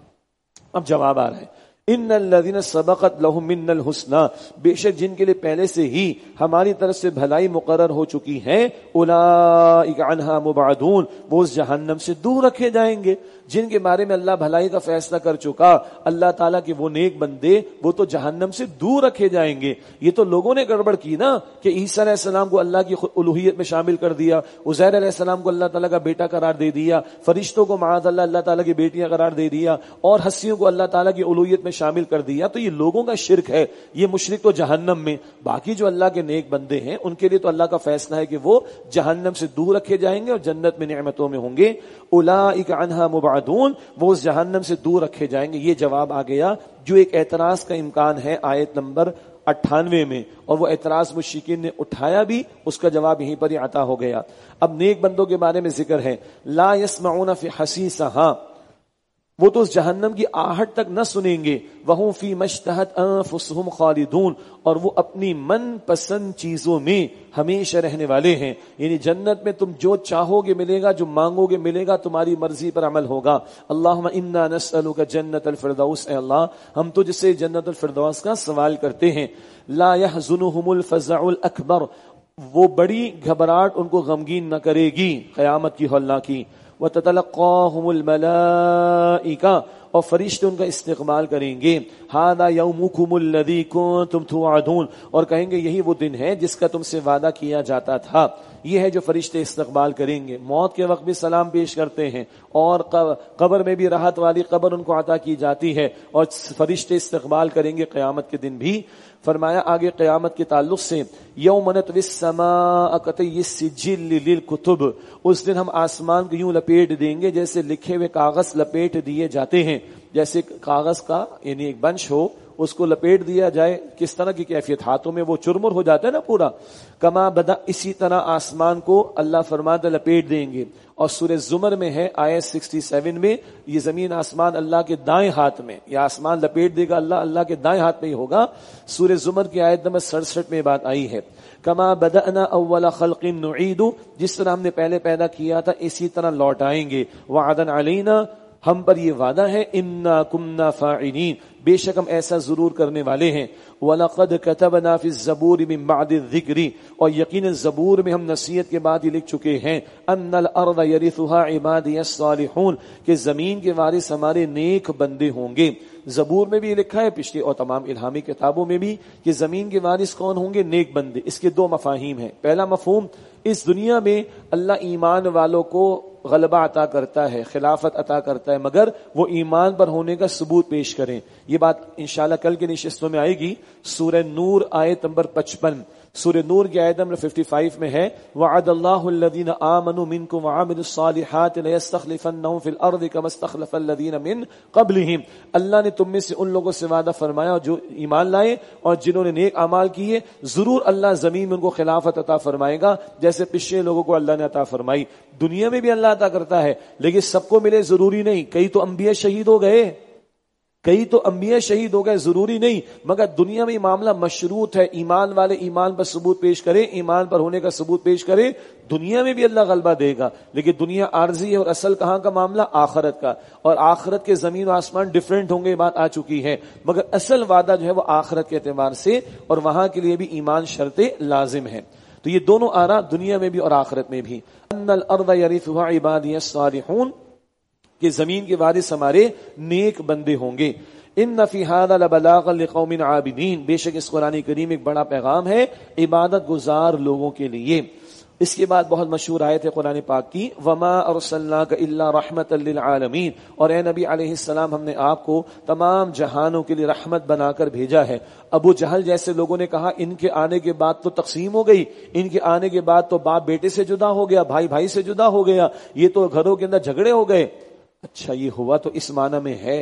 اب جواب آ رہا ہے، ان الذین سبقت لهم منا الحسنى، بے شک جن کے لیے پہلے سے ہی ہماری طرف سے بھلائی مقرر ہو چکی ہے، اولئک عنہا مبعدون، وہ اس جہنم سے دور رکھے جائیں گے. جن کے بارے میں اللہ بھلائی کا فیصلہ کر چکا، اللہ تعالیٰ کے وہ نیک بندے، وہ تو جہنم سے دور رکھے جائیں گے. یہ تو لوگوں نے گڑبڑ کی نا کہ عیسیٰ علیہ السلام کو اللہ کی الوہیت میں شامل کر دیا، عزیر علیہ السلام کو اللہ تعالیٰ کا بیٹا قرار دے دیا، فرشتوں کو معاذ اللہ اللہ تعالیٰ کی بیٹیاں قرار دے دیا، اور ہستیوں کو اللہ تعالیٰ کی الوہیت میں شامل کر دیا. تو یہ لوگوں کا شرک ہے، یہ مشرک تو جہنم میں. باقی جو اللہ کے نیک بندے ہیں ان کے لیے تو اللہ کا فیصلہ ہے کہ وہ جہنم سے دور رکھے جائیں گے اور جنت میں نعمتوں میں ہوں گے. اولئک عنہا مبعدون، وہ اس جہنم سے دور رکھے جائیں گے. یہ جواب آ گیا جو ایک اعتراض کا امکان ہے آیت نمبر اٹھانوے میں، اور وہ اعتراض مشرکین نے اٹھایا بھی، اس کا جواب یہیں پر ہی عطا ہو گیا. اب نیک بندوں کے بارے میں ذکر ہے، لا يسمعون فی حسیسہا، وہ تو اس جہنم کی آہٹ تک نہ سنیں گے. وَهُمْ فِي مَشْتَهَتْ أَنفُسُهُمْ خَالِدُونَ، اور وہ اپنی من پسند چیزوں میں ہمیشہ رہنے والے ہیں. یعنی جنت میں تم جو چاہو گے ملے گا، جو مانگو گے ملے گا، تمہاری مرضی پر عمل ہوگا. اللہم انا نسألک جنت الفردوس، اے اللہ ہم تجھ سے جنت الفردوس کا سوال کرتے ہیں. لا يحزنهم الفزع الاکبر، وہ بڑی گھبراہٹ ان کو غمگین نہ کرے گی قیامت کی ہولنا کی. وَتَتَلَقَّاهُمُ الْمَلَائِكَةُ، اور فرشتے ان کا استقبال کریں گے. هَذَا يَوْمُكُمُ الَّذِي كُنتُمْ تُوعَدُونَ، اور کہیں گے یہی وہ دن ہے جس کا تم سے وعدہ کیا جاتا تھا. یہ ہے جو فرشتے استقبال کریں گے. موت کے وقت بھی سلام پیش کرتے ہیں، اور قبر میں بھی راحت والی قبر ان کو عطا کی جاتی ہے، اور فرشتے استقبال کریں گے قیامت کے دن بھی. فرمایا آگے قیامت کے تعلق سے، یوم نطوی السماء کطی السجل للکتب، اس دن ہم آسمان کو یوں لپیٹ دیں گے جیسے لکھے ہوئے کاغذ لپیٹ دیے جاتے ہیں. جیسے کاغذ کا یعنی ایک بنچ ہو، اس کو لپیٹ دیا جائے، کس طرح کی کیفیت، ہاتھوں میں وہ چرمر ہو جاتا ہے نا پورا. کما بدا، اسی طرح آسمان کو اللہ فرماتا لپیٹ دیں گے. اور سورہ زمر میں ہے آیت سکسٹی سیون میں، یہ زمین آسمان اللہ کے دائیں ہاتھ میں، یہ آسمان لپیٹ دے گا اللہ، اللہ کے دائیں ہاتھ میں ہی ہوگا. سورہ زمر کی آیت نمبر سڑسٹھ میں بات آئی ہے. کما بدأنا اول خلق نعید، جس طرح ہم نے پہلے پیدا کیا تھا اسی طرح لوٹ آئیں گے. وعدا علینا، ہم پر یہ وعدہ ہے. انا کنا فاعلین، بے شک ہم ایسا ضرور کرنے والے ہیں. وَلَقَدْ كَتَبْنَا فِي الزَّبُورِ مِن بَعْدِ الذِّكْرِ، اور یقیناً زبور میں ہم نصیحت کے بعد یہ لکھ چکے ہیں. أَنَّ الْأَرْضَ يَرِثُهَا عِبَادِيَ الصَّالِحُونَ، کہ زمین کے وارث ہمارے نیک بندے ہوں گے. زبور میں بھی یہ لکھا ہے، پچھلی اور تمام الہامی کتابوں میں بھی، کہ زمین کے وارث کون ہوں گے؟ نیک بندے. اس کے دو مفاہیم ہیں. پہلا مفہوم، اس دنیا میں اللہ ایمان والوں کو غلبہ عطا کرتا ہے، خلافت عطا کرتا ہے، مگر وہ ایمان پر ہونے کا ثبوت پیش کریں. یہ بات انشاءاللہ کل کے نشستوں میں آئے گی. سورہ نور آیت نمبر پچپن، سورہ نور کی آیت نمبر پچپن میں ہے، وعد اللہ الذین آمنوا منکم وعملوا الصالحات لیستخلفنہم فی الارض کما استخلف الذین من قبلہم، اللہ نے تم میں سے ان لوگوں سے وعدہ فرمایا جو ایمان لائے اور جنہوں نے نیک اعمال کیے، ضرور اللہ زمین میں ان کو خلافت عطا فرمائے گا جیسے پچھلے لوگوں کو اللہ نے عطا فرمائی. دنیا میں بھی اللہ عطا کرتا ہے، لیکن سب کو ملے ضروری نہیں. کئی تو انبیاء شہید ہو گئے، کئی تو انبیاء شہید ہو گئے، ضروری نہیں. مگر دنیا میں معاملہ مشروط ہے، ایمان والے ایمان پر ثبوت پیش کریں، ایمان پر ہونے کا ثبوت پیش کریں، دنیا میں بھی اللہ غلبہ دے گا. لیکن دنیا عارضی ہے اور اصل کہاں کا معاملہ؟ آخرت کا. اور آخرت کے زمین و آسمان ڈیفرنٹ ہوں گے، یہ بات آ چکی ہے. مگر اصل وعدہ جو ہے وہ آخرت کے اعتبار سے، اور وہاں کے لیے بھی ایمان شرط لازم ہے. تو یہ دونوں آرا دنیا میں بھی اور آخرت میں بھی. ان الارض یرثها عبادی الصالحون، کہ زمین کے وارث ہمارے نیک بندے ہوں گے. ان فی ھذا لبلاغا لقوم عابدین، بے شک اس قرآن کریم ایک بڑا پیغام ہے عبادت گزار لوگوں کے لیے. اس کے بعد بہت مشہور آیت ہے قرآن پاک کی، وما ارسلناک الا رحمتا للعالمین، اور اے نبی علیہ السلام ہم نے آپ کو تمام جہانوں کے لیے رحمت بنا کر بھیجا ہے. ابو جہل جیسے لوگوں نے کہا ان کے آنے کے بعد تو تقسیم ہو گئی، ان کے آنے کے بعد تو باپ بیٹے سے جدا ہو گیا، بھائی بھائی سے جدا ہو گیا، یہ تو گھروں کے اندر جھگڑے ہو گئے. اچھا یہ ہوا تو اس معنی میں ہے،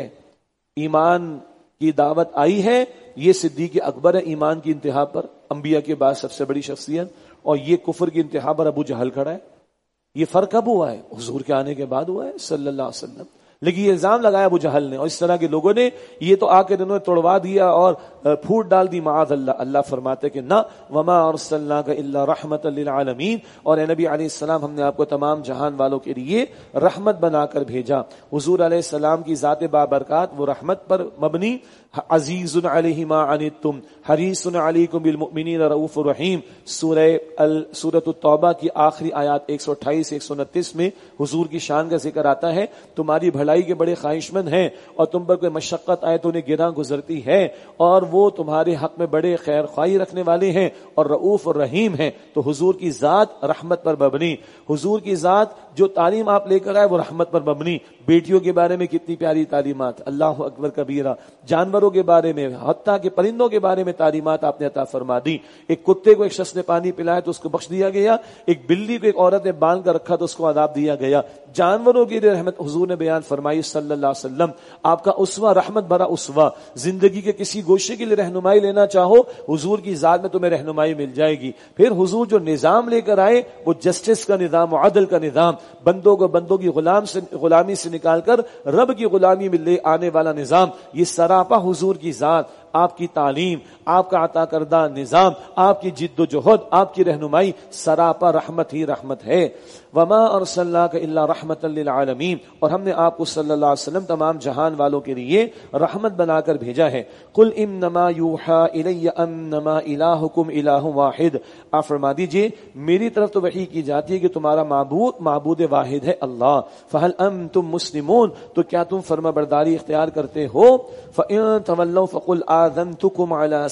ایمان کی دعوت آئی ہے، یہ صدیق اکبر ہے ایمان کی انتہا پر، انبیاء کے بعد سب سے بڑی شخصیت، اور یہ کفر کی انتہا پر ابو جہل کھڑا ہے. یہ فرق کب ہوا ہے؟ حضور کے آنے کے بعد ہوا ہے صلی اللہ علیہ وسلم. لیکن یہ الزام لگایا ابو جہل نے اور اس طرح کے لوگوں نے، یہ تو آ کے انہوں نے توڑوا دیا اور پھوٹ ڈال دی معاذ اللہ. اللہ فرماتے کہ نہ، وما ارسلناک الا رحمتا للعالمین، اور اے نبی علیہ السلام ہم نے آپ کو تمام جہان والوں کے لیے رحمت بنا کر بھیجا. حضور علیہ السلام کی ذات بابرکات وہ رحمت پر مبنی، عزیز علیہ ما عنتم حریص علیکم بالمؤمنین رؤوف الرحیم. سورہ سورۃ التوبہ کی آخری آیات ایک سو اٹھائیس ایک سو انتیس میں حضور کی شان کا ذکر آتا ہے، تمہاری بھلائی کے بڑے خواہش مند ہیں اور تم پر کوئی مشقت آئے تو انہیں گراں گزرتی ہے، اور وہ تمہارے حق میں بڑے خیر خواہی رکھنے والے ہیں اور رؤوف الرحیم ہیں. تو حضور کی ذات رحمت پر مبنی، حضور کی ذات جو تعلیم آپ لے کر آئے وہ رحمت پر مبنی. بیٹیوں کے بارے میں کتنی پیاری تعلیمات، اللہ اکبر کبیرہ. جانوروں کے بارے میں، حتیٰ کہ پرندوں کے بارے میں تعلیمات آپ نے عطا فرما دی. ایک کتے کو ایک شخص نے پانی پلایا تو اس کو بخش دیا گیا، ایک بلی کو ایک عورت نے باندھ کر رکھا تو اس کو عذاب دیا گیا. جانوروں کی رحمت حضور نے بیان فرمائی صلی اللہ علیہ وسلم. آپ کا اسوہ رحمت بھرا اسوہ. زندگی کے کسی گوشے کے لیے رہنمائی لینا چاہو حضور کی ذات میں تمہیں رہنمائی مل جائے گی. پھر حضور جو نظام لے کر آئے وہ جسٹس کا نظام، عدل کا نظام، بندوں کو بندوں کی غلام سے غلامی سے نکال کر رب کی غلامی میں لے آنے والا نظام. یہ سراپا حضور کی ذات، آپ کی تعلیم، آپ کا عطا کردہ نظام، آپ کی جد و جہد، آپ کی رہنمائی سراپا رحمت ہی رحمت ہے. وما ارسلناک الا رحمتا للعالمین، اور ہم نے آپ کو صلی اللہ علیہ وسلم تمام جہان والوں کے لیے رحمت بنا کر بھیجا ہے. قل انما یوحى الی انما الہکم الہ واحد، آپ فرما دیجئے میری طرف تو وحی کی جاتی ہے کہ تمہارا معبود معبود واحد ہے اللہ. فہل انتم مسلمون، تو کیا تم فرما برداری اختیار کرتے ہو؟ فان تولوا فقل آذنتکم علی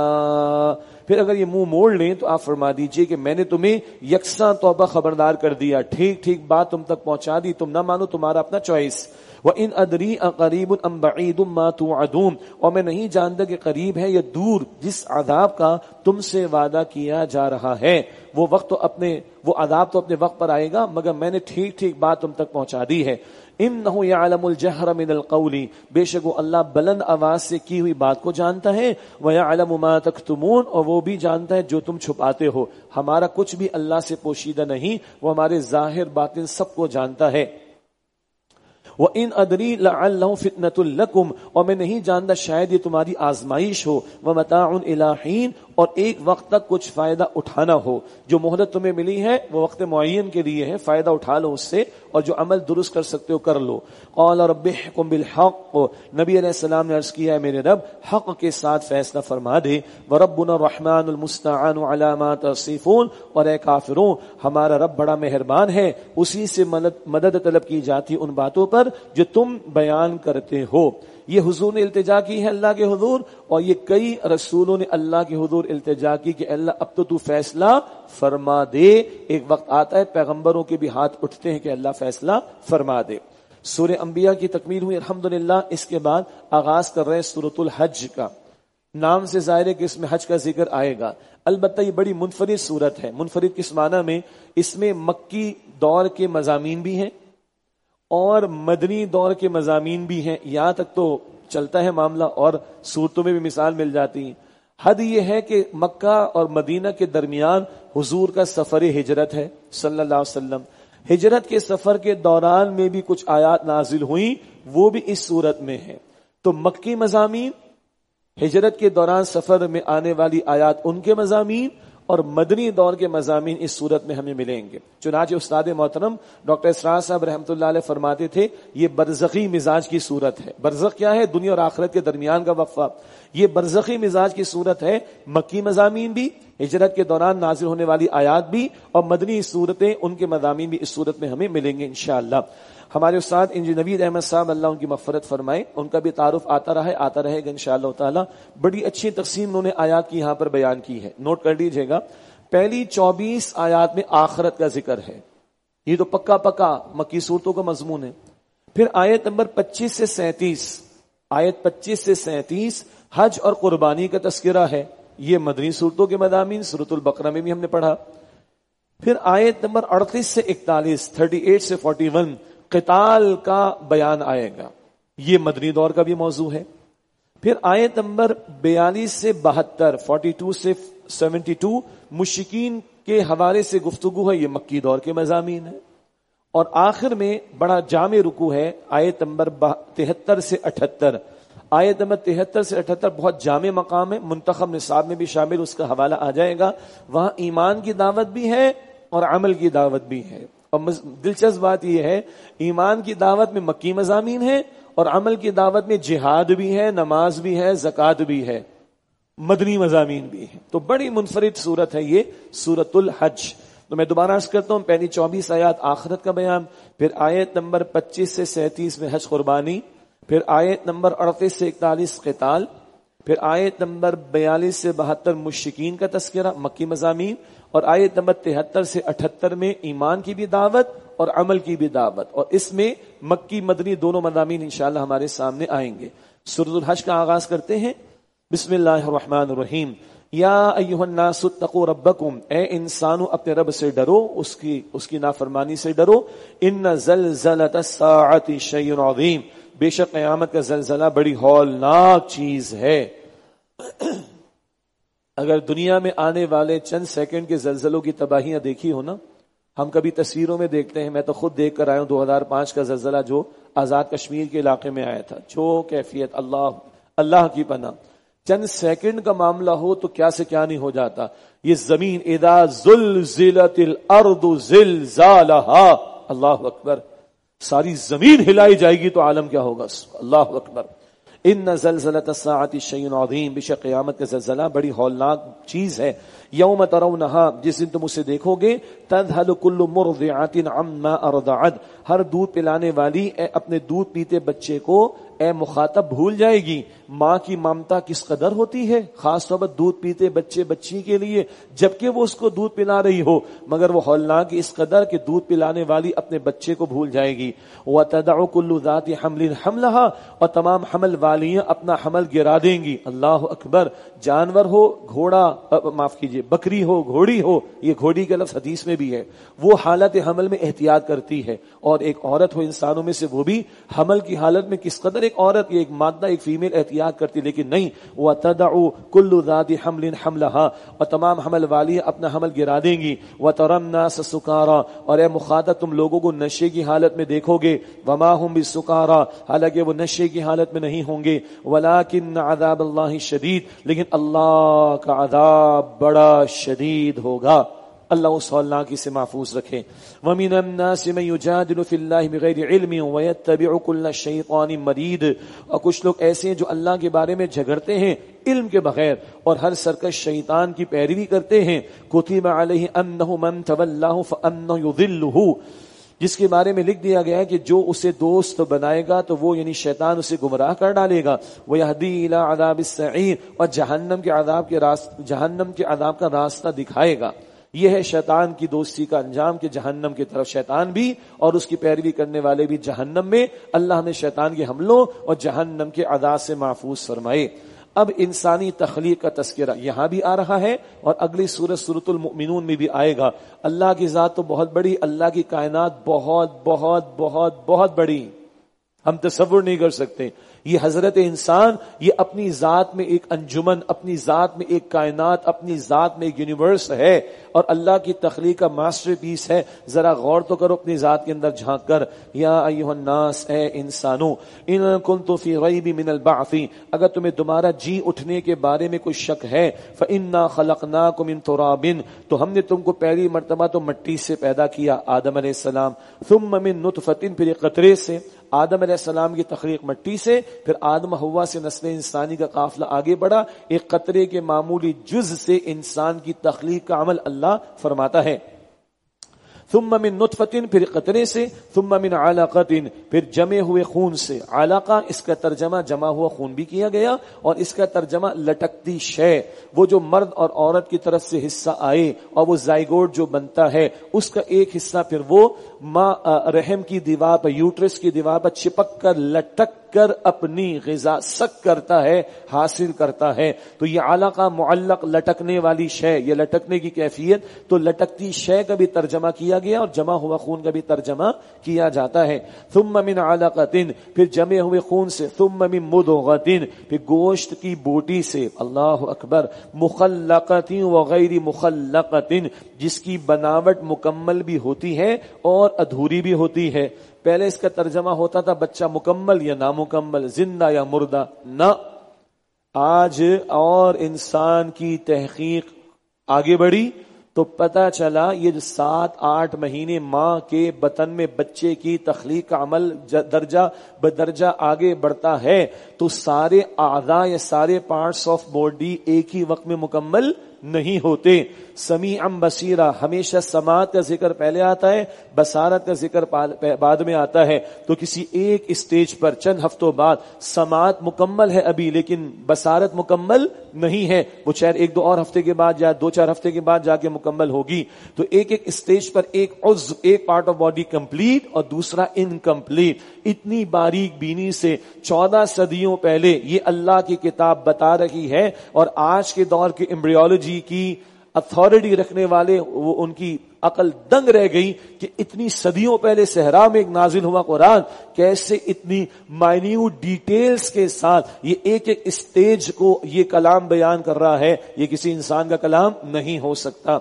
سواء، پھر اگر یہ منہ موڑ لیں تو آپ فرما دیجئے کہ میں نے تمہیں یکساں توبہ خبردار کر دیا، ٹھیک ٹھیک بات تم تک پہنچا دی، تم نہ مانو تمہارا اپنا چوائس. وَإِنْ أَدْرِي أَقَرِيبٌ أَمْ بَعِيدٌ مَا تُوعَدُونَ، اور میں نہیں جانتا کہ قریب ہے یا دور جس عذاب کا تم سے وعدہ کیا جا رہا ہے. وہ وقت تو اپنے وہ عذاب تو اپنے وقت پر آئے گا، مگر میں نے ٹھیک ٹھیک بات تم تک پہنچا دی ہے. انہ یعلم الجہر من القول، بے شک وہ اللہ بلند آواز سے کی ہوئی بات کو جانتا ہے. ویعلم ما تکتمون، اور وہ بھی جانتا ہے جو تم چھپاتے ہو. ہمارا کچھ بھی اللہ سے پوشیدہ نہیں، وہ ہمارے ظاہر باطن سب کو جانتا ہے. وَإِنْ أَدْرِي لَعَلَّهُ فِتْنَةٌ لَكُمْ، اور میں نہیں جانتا شاید یہ تمہاری آزمائش ہو. وَمَتَاعٌ إِلَىٰ حِينٍ، اور ایک وقت تک کچھ فائدہ اٹھانا ہو. جو مہلت تمہیں ملی ہے وہ وقت معین کے لیے ہے، فائدہ اٹھا لو اس سے، اور جو عمل درست کر سکتے ہو کر لو. قال رب احکم بالحق، نبی علیہ السلام نے عرض کیا ہے میرے رب حق کے ساتھ فیصلہ فرما دے. وربنا الرحمن المستعان علی ما تصفون، اور اے کافرون ہمارا رب بڑا مہربان ہے، اسی سے مدد طلب کی جاتی ان باتوں پر جو تم بیان کرتے ہو. یہ حضور نے التجا کی ہے اللہ کے حضور، اور یہ کئی رسولوں نے اللہ کے حضور التجا کی کہ اللہ اب تو تو فیصلہ فرما دے. ایک وقت آتا ہے پیغمبروں کے بھی ہاتھ اٹھتے ہیں کہ اللہ فیصلہ فرما دے. سورہ انبیاء کی تکمیل ہوئی الحمدللہ. اس کے بعد آغاز کر رہے ہیں سورۃ الحج کا. نام سے ظاہر ہے کہ اس میں حج کا ذکر آئے گا. البتہ یہ بڑی منفرد صورت ہے. منفرد کس معنی میں؟ اس میں مکی دور کے مضامین بھی ہیں اور مدنی دور کے مضامین بھی ہیں. یہاں تک تو چلتا ہے معاملہ، اور صورتوں میں بھی مثال مل جاتی ہیں. حد یہ ہے کہ مکہ اور مدینہ کے درمیان حضور کا سفر ہجرت ہے صلی اللہ علیہ وسلم. ہجرت کے سفر کے دوران میں بھی کچھ آیات نازل ہوئیں، وہ بھی اس صورت میں ہے. تو مکی مضامین، ہجرت کے دوران سفر میں آنے والی آیات ان کے مضامین، اور مدنی دور کے مضامین اس صورت میں ہمیں ملیں گے. چنانچہ استاد محترم ڈاکٹر اسرار صاحب رحمۃ اللہ علیہ فرماتے تھے یہ برزخی مزاج کی صورت ہے. برزخ کیا ہے؟ دنیا اور آخرت کے درمیان کا وقفہ. یہ برزخی مزاج کی صورت ہے. مکی مضامین بھی، ہجرت کے دوران نازل ہونے والی آیات بھی، اور مدنی صورتیں ان کے مضامین بھی اس صورت میں ہمیں ملیں گے انشاءاللہ. ہمارے استاد انجینئر نوید احمد صاحب اللہ ان کی مغفرت فرمائے، ان کا بھی تعارف آتا رہا ہے آتا رہے گا انشاءاللہ تعالی. بڑی اچھی تقسیم انہوں نے آیات کی یہاں پر بیان کی ہے، نوٹ کر لیجئے گا. پہلی چوبیس آیات میں آخرت کا ذکر ہے، یہ تو پکا پکا مکی صورتوں کا مضمون ہے. پھر آیت نمبر پچیس سے سینتیس آیت پچیس سے سینتیس حج اور قربانی کا تذکرہ ہے، یہ مدنی صورتوں کے مضامین سورۃ البقرہ میں بھی ہم نے پڑھا. پھر آیت نمبر اڑتیس سے اکتالیس اڑتیس سے اکتالیس قتال کا بیان آئے گا، یہ مدنی دور کا بھی موضوع ہے. پھر آیت نمبر بیالیس سے بہتر بائیس سے بہتر مشرکین کے حوالے سے گفتگو ہے، یہ مکی دور کے مضامین ہیں. اور آخر میں بڑا جامع رکوع ہے آیت نمبر تہتر سے اٹھتر. آیت نمبر تہتر سے اٹھتر بہت جامع مقام ہے، منتخب نصاب میں بھی شامل، اس کا حوالہ آ جائے گا. وہاں ایمان کی دعوت بھی ہے اور عمل کی دعوت بھی ہے. اور دلچسپ بات یہ ہے ایمان کی دعوت میں مکی مضامین ہے اور عمل کی دعوت میں جہاد بھی ہے، نماز بھی ہے، زکوٰۃ بھی ہے، مدنی مضامین بھی ہے. تو بڑی منفرد صورت ہے یہ سورۃ الحج. تو میں دوبارہ عرض کرتا ہوں، پہلی چوبیس آیات آخرت کا بیان، پھر آیت نمبر پچیس سے سینتیس میں حج قربانی، پھر آیت نمبر اڑتیس سے اکتالیس قتال، پھر آیت نمبر بیالیس سے بہتر مشرکین کا تذکرہ مکی مضامین، اور آیت نمبر تہتر سے اٹھتر میں ایمان کی بھی دعوت اور عمل کی بھی دعوت. اور اس میں مکی مدنی دونوں مضامین انشاءاللہ ہمارے سامنے آئیں گے. سورۃ الحج کا آغاز کرتے ہیں. بسم اللہ الرحمن الرحیم. یا ایھا الناس اتقوا ربکم، اے انسانو اپنے رب سے ڈرو، اس کی اس کی نافرمانی سے ڈرو. ان زلزلۃ الساعۃ شیء عظیم، بے شک قیامت کا زلزلہ بڑی ہولناک چیز ہے. اگر دنیا میں آنے والے چند سیکنڈ کے زلزلوں کی تباہیاں دیکھی ہو نا، ہم کبھی تصویروں میں دیکھتے ہیں، میں تو خود دیکھ کر آیا ہوں دو ہزار پانچ کا زلزلہ جو آزاد کشمیر کے علاقے میں آیا تھا، جو کیفیت، اللہ اللہ کی پناہ. چند سیکنڈ کا معاملہ ہو تو کیا سے کیا نہیں ہو جاتا. یہ زمین اذا زلزلت الارض زلزالہا، اللہ اکبر، ساری زمین ہلائی جائے گی تو عالم کیا ہوگا، اللہ اکبر. ان زلزلۃ الساعۃ شیء عظیم، بے شک قیامت کا زلزلہ بڑی ہولناک چیز ہے. یوم ترونہا، جس دن تم اسے دیکھو گے، تذہل کل مرضعۃ عما ارضعت، ہر دودھ پلانے والی اے اپنے دودھ پیتے بچے کو اے مخاطب بھول جائے گی ماں کی ممتا کس قدر ہوتی ہے، خاص طور پر دودھ پیتے بچے بچی کے لیے، جبکہ وہ اس کو دودھ پلا رہی ہو، مگر وہ ہولناک اس قدر کہ دودھ پلانے والی اپنے بچے کو بھول جائے گی. وَتَدَعُ كُلُّ ذَاتِ حَمْلٍ حَمْلَهَا، اور تمام حمل والیاں اپنا حمل گرا دیں گی. اللہ اکبر. جانور ہو، گھوڑا، معاف کیجیے، بکری ہو، گھوڑی ہو، یہ گھوڑی کا لفظ حدیث میں بھی ہے، وہ حالت حمل میں احتیاط کرتی ہے. اور ایک عورت ہو انسانوں میں سے، وہ بھی حمل کی حالت میں کس قدر ایک عورت، یہ ایک مادہ، ایک فیمیل احتیاط کرتی، لیکن نہیں. وَتَدَعُ كُلُّ ذَاتِ حَمْلٍ حَمْلَهَا، اور تمام حمل والی اپنا حمل گرا دیں گی. وَتَرَى النَّاسَ سُكَارَىٰ، اور اے مخاطب تم لوگوں کو نشے کی حالت میں دیکھو گے. وَمَا هُمْ بِالسُّكَارَىٰ، حالانکہ وہ نشے کی حالت میں نہیں ہوں گے. وَلَٰكِنَّ عَذَابَ اللَّهِ شَدِيدٌ، لیکن اللہ کا عذاب بڑا شدید ہوگا. اللہ اس ہولناکی سے محفوظ رکھے. وَمِنَ النَّاسِ مَن يُجَادِلُ فِي اللَّهِ بِغَيْرِ عِلْمٍ وَيَتَّبِعُ كُلَّ شَيْطَانٍ مَرِيدٍ، اور کچھ لوگ ایسے ہیں جو اللہ کے بارے میں جھگڑتے ہیں علم کے بغیر اور ہر سرکش شیطان کی پیروی کرتے ہیں. كُتِبَ عَلَيْهِ أَنَّهُ مَن تَوَلَّاهُ فَأَنَّهُ يُضِلُّهُ، جس کے بارے میں لکھ دیا گیا ہے کہ جو اسے دوست بنائے گا تو وہ یعنی شیطان اسے گمراہ کر ڈالے گا. وَيَهْدِي إِلَىٰ عَذَابِ السَّعِيرِ، اور جہنم کے عذاب کے راستہ جہنم کے عذاب کا راستہ دکھائے گا. یہ ہے شیطان کی دوستی کا انجام کہ جہنم کی طرف شیطان بھی اور اس کی پیروی کرنے والے بھی جہنم میں. اللہ نے شیطان کے حملوں اور جہنم کے عذاب سے محفوظ فرمائے. اب انسانی تخلیق کا تذکرہ یہاں بھی آ رہا ہے اور اگلی سورۃ سورۃ المؤمنون میں بھی آئے گا. اللہ کی ذات تو بہت بڑی، اللہ کی کائنات بہت بہت بہت بہت بڑی، ہم تصور نہیں کر سکتے. یہ حضرت انسان یہ اپنی ذات میں ایک انجمن، اپنی ذات میں ایک کائنات، اپنی ذات میں ایک یونیورس ہے اور اللہ کی تخلیق کا ماسٹر پیس ہے. ذرا غور تو کرو اپنی ذات کے اندر جھانک کر. یا ایھا الناس، اے انسانو، ان کنتم فی ریب من البعث، اگر تمہیں دوبارہ جی اٹھنے کے بارے میں کوئی شک ہے، فانا خلقناکم من تراب، تو ہم نے تم کو پہلی مرتبہ تو مٹی سے پیدا کیا، آدم علیہ السلام. ثم من نطفۃ، پھر ایک قطرے سے، آدم علیہ السلام کی تخلیق مٹی سے، پھر آدم حوا سے نسل انسانی کا قافلہ آگے بڑھا. ایک قطرے کے معمولی جز سے انسان کی تخلیق کا عمل اللہ فرماتا ہے. ثم من نطفۃ پھر قطرے سے، ثم من علقۃ پھر جمے ہوئے خون سے. علقہ اس کا ترجمہ جمع ہوا خون بھی کیا گیا، اور اس کا ترجمہ لٹکتی شے، وہ جو مرد اور عورت کی طرف سے حصہ آئے اور وہ زائگوٹ جو بنتا ہے اس کا ایک حصہ پھر وہ ماں رحم کی دیوار پر، یوٹرس کی دیوار پر چپک کر لٹک کر اپنی غذا سک کرتا ہے، حاصل کرتا ہے. تو یہ علقہ معلق لٹکنے والی شے، یہ لٹکنے کی کیفیت، تو لٹکتی شے کا بھی ترجمہ کیا گیا اور جمع ہوا خون کا بھی ترجمہ کیا جاتا ہے. ثم من علقۃ پھر جمے ہوئے خون سے، ثم من مضغۃ پھر گوشت کی بوٹی سے، اللہ اکبر، مخلقۃ وغیر مخلقۃ جس کی بناوٹ مکمل بھی ہوتی ہے اور ادھوری بھی ہوتی ہے. پہلے اس کا ترجمہ ہوتا تھا بچہ مکمل یا نامکمل، زندہ یا مردہ. نہ، آج اور انسان کی تحقیق آگے بڑھی تو پتہ چلا یہ جو سات آٹھ مہینے ماں کے بطن میں بچے کی تخلیق کا عمل درجہ بدرجہ آگے بڑھتا ہے تو سارے اعضاء یا سارے پارٹس آف باڈی ایک ہی وقت میں مکمل نہیں ہوتے. سمیعا بصیرا، ہمیشہ سماعت کا ذکر پہلے آتا ہے، بصارت کا ذکر بعد میں آتا ہے. تو کسی ایک اسٹیج پر چند ہفتوں بعد سماعت مکمل ہے ابھی لیکن بصارت مکمل نہیں ہے، وہ شاید ایک دو اور ہفتے کے بعد یا دو چار ہفتے کے بعد جا کے مکمل ہوگی. تو ایک ایک اسٹیج پر ایک عضو، ایک پارٹ آف باڈی کمپلیٹ اور دوسرا انکمپلیٹ. اتنی باریک بینی سے چودہ صدیوں پہلے یہ اللہ کی کتاب بتا رہی ہے، اور آج کے دور کی ایمبریولوجی کی اتھارٹی رکھنے والے وہ ان کی عقل دنگ رہ گئی کہ اتنی صدیوں پہلے صحرا میں ایک نازل ہوا قرآن کیسے اتنی مائنیوٹ ڈیٹیلز کے ساتھ یہ ایک ایک اسٹیج کو یہ کلام بیان کر رہا ہے. یہ کسی انسان کا کلام نہیں ہو سکتا.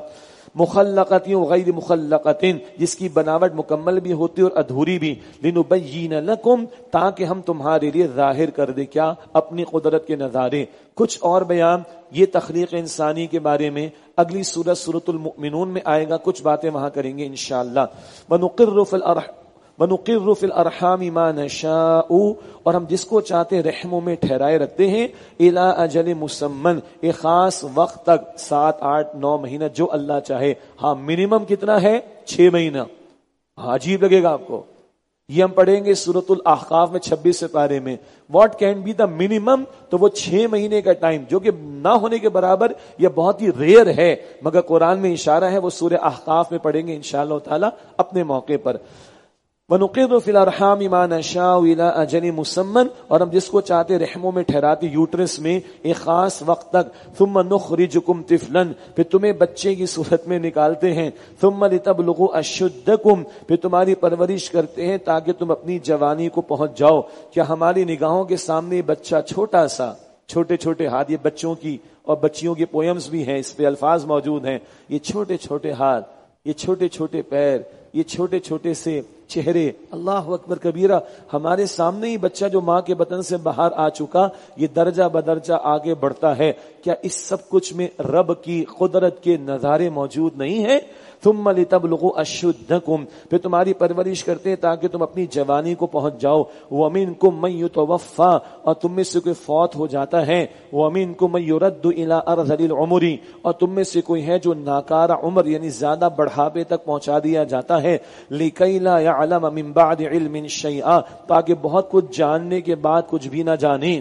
مخلقۃ غیر مخلقۃ جس کی بناوٹ مکمل بھی ہوتی اور ادھوری بھی. لنبین لکم تاکہ ہم تمہارے لیے ظاہر کر دیں کیا؟ اپنی قدرت کے نظارے. کچھ اور بیان یہ تخلیق انسانی کے بارے میں اگلی سورت سورۃ المؤمنون میں آئے گا، کچھ باتیں وہاں کریں گے انشاءاللہ. وَنُقِرُّ فِي الْأَرْحَامِ وَنُقِرُّ فِي الْأَرْحَامِ مَا نَشَاءُ اور ہم جس کو چاہتے رحموں میں ٹھہرائے رکھتے ہیں، إِلَىٰ أَجَلٍ مُّسَمًّى ایک خاص وقت تک، سات آٹھ نو مہینہ جو اللہ چاہے. ہاں منیمم کتنا ہے؟ چھ مہینہ. ہاں عجیب لگے گا آپ کو، یہ ہم پڑھیں گے سورۃ الاحقاف میں چھبیس سے پارے میں. What can be the minimum? تو وہ چھ مہینے کا ٹائم جو کہ نہ ہونے کے برابر یا بہت ہی ریئر ہے، مگر قرآن میں اشارہ ہے، وہ سورہ احقاف میں پڑھیں گے انشاءاللہ تعالی اپنے موقع پر. وَنُقِرُّ فِي الْأَرْحَامِ مَا نَشَاءُ إِلَىٰ أَجَلٍ مُّسَمًّى اور ہم جس کو چاہتے رحموں میں ٹھہراتے یوٹرس میں ایک خاص وقت تک. ثُمَّ نُخْرِجُكُمْ طِفْلًا پھر تمہیں بچے کی صورت میں نکالتے ہیں. ثُمَّ لِتَبْلُغُوا أَشُدَّكُمْ پھر تمہاری پرورش کرتے ہیں تاکہ تم اپنی جوانی کو پہنچ جاؤ. کیا ہماری نگاہوں کے سامنے بچہ چھوٹا سا، چھوٹے چھوٹے ہاتھ، یہ بچوں کی اور بچیوں کے پوئمز بھی ہیں، اس پہ الفاظ موجود ہیں. یہ چھوٹے چھوٹے ہاتھ، یہ چھوٹے چھوٹے پیر، یہ چھوٹے چھوٹے سے چہرے، اللہ اکبر کبیرہ، ہمارے سامنے ہی بچہ جو ماں کے بطن سے باہر آ چکا یہ درجہ بدرجہ آگے بڑھتا ہے. کیا اس سب کچھ میں رب کی قدرت کے نظارے موجود نہیں ہیں؟ ثم لتبلغوا اشدکم پھر تمہاری پرورش کرتے ہیں تاکہ تم اپنی جوانی کو پہنچ جاؤ. ومنکم من یتوفى اور تم میں سے کوئی فوت ہو جاتا ہے. ومنکم من يرد الى ارذل العمر اور تم میں سے کوئی ہے جو ناکارہ عمر یعنی زیادہ بڑھاپے تک پہنچا دیا جاتا ہے. لکی لا يعلم من بعد علم شیئا تاکہ بہت کچھ جاننے کے بعد کچھ بھی نہ جانے.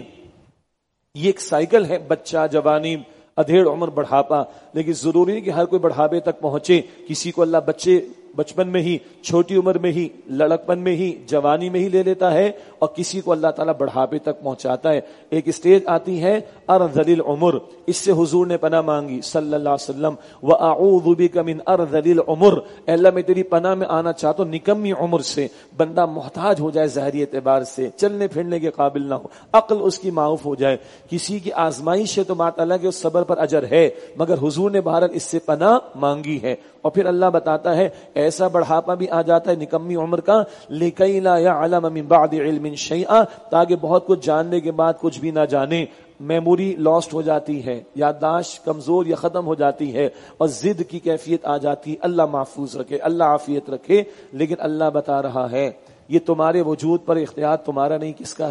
یہ ایک سائیکل ہے، بچہ، جوانی، ادھیڑ عمر، بڑھاپا. لیکن ضروری نہیں کہ ہر کوئی بڑھاپے تک پہنچے. کسی کو اللہ بچے بچپن میں ہی، چھوٹی عمر میں ہی، لڑکپن میں ہی، جوانی میں ہی لے لیتا ہے، اور کسی کو اللہ تعالیٰ بڑھاپے تک پہنچاتا ہے. ایک اسٹیج آتی ہے ارذل العمر، اس سے حضور نے پناہ مانگی صلی اللہ علیہ وسلم. وَأَعُوذُ بِكَ مِنْ أَرْذَلِ الْعُمُرِ اے اللہ میں تیری پناہ میں آنا چاہتا ہوں نکمی عمر سے. بندہ محتاج ہو جائے ظاہری اعتبار سے، چلنے پھرنے کے قابل نہ ہو، عقل اس کی معاف ہو جائے. کسی کی آزمائش ہے تو بات الگ ہے، اس صبر پر اجر ہے، مگر حضور نے بہرحال اس سے پناہ مانگی ہے. اور پھر اللہ بتاتا ہے ایسا بڑھاپا بھی آ جاتا ہے نکمی عمر کا. لِكَيْ لَا يَعْلَمَ مِن بَعْدِ عِلْمٍ شَيْئًا تاکہ بہت کچھ جاننے کے بعد کچھ بھی نہ جانے. میموری لاسٹ ہو جاتی ہے، یادداشت کمزور یا ختم ہو جاتی ہے، اور ضد کی کیفیت آ جاتی ہے. اللہ محفوظ رکھے، اللہ عافیت رکھے. لیکن اللہ بتا رہا ہے یہ تمہارے وجود پر اختیار تمہارا نہیں، کس کا ہے؟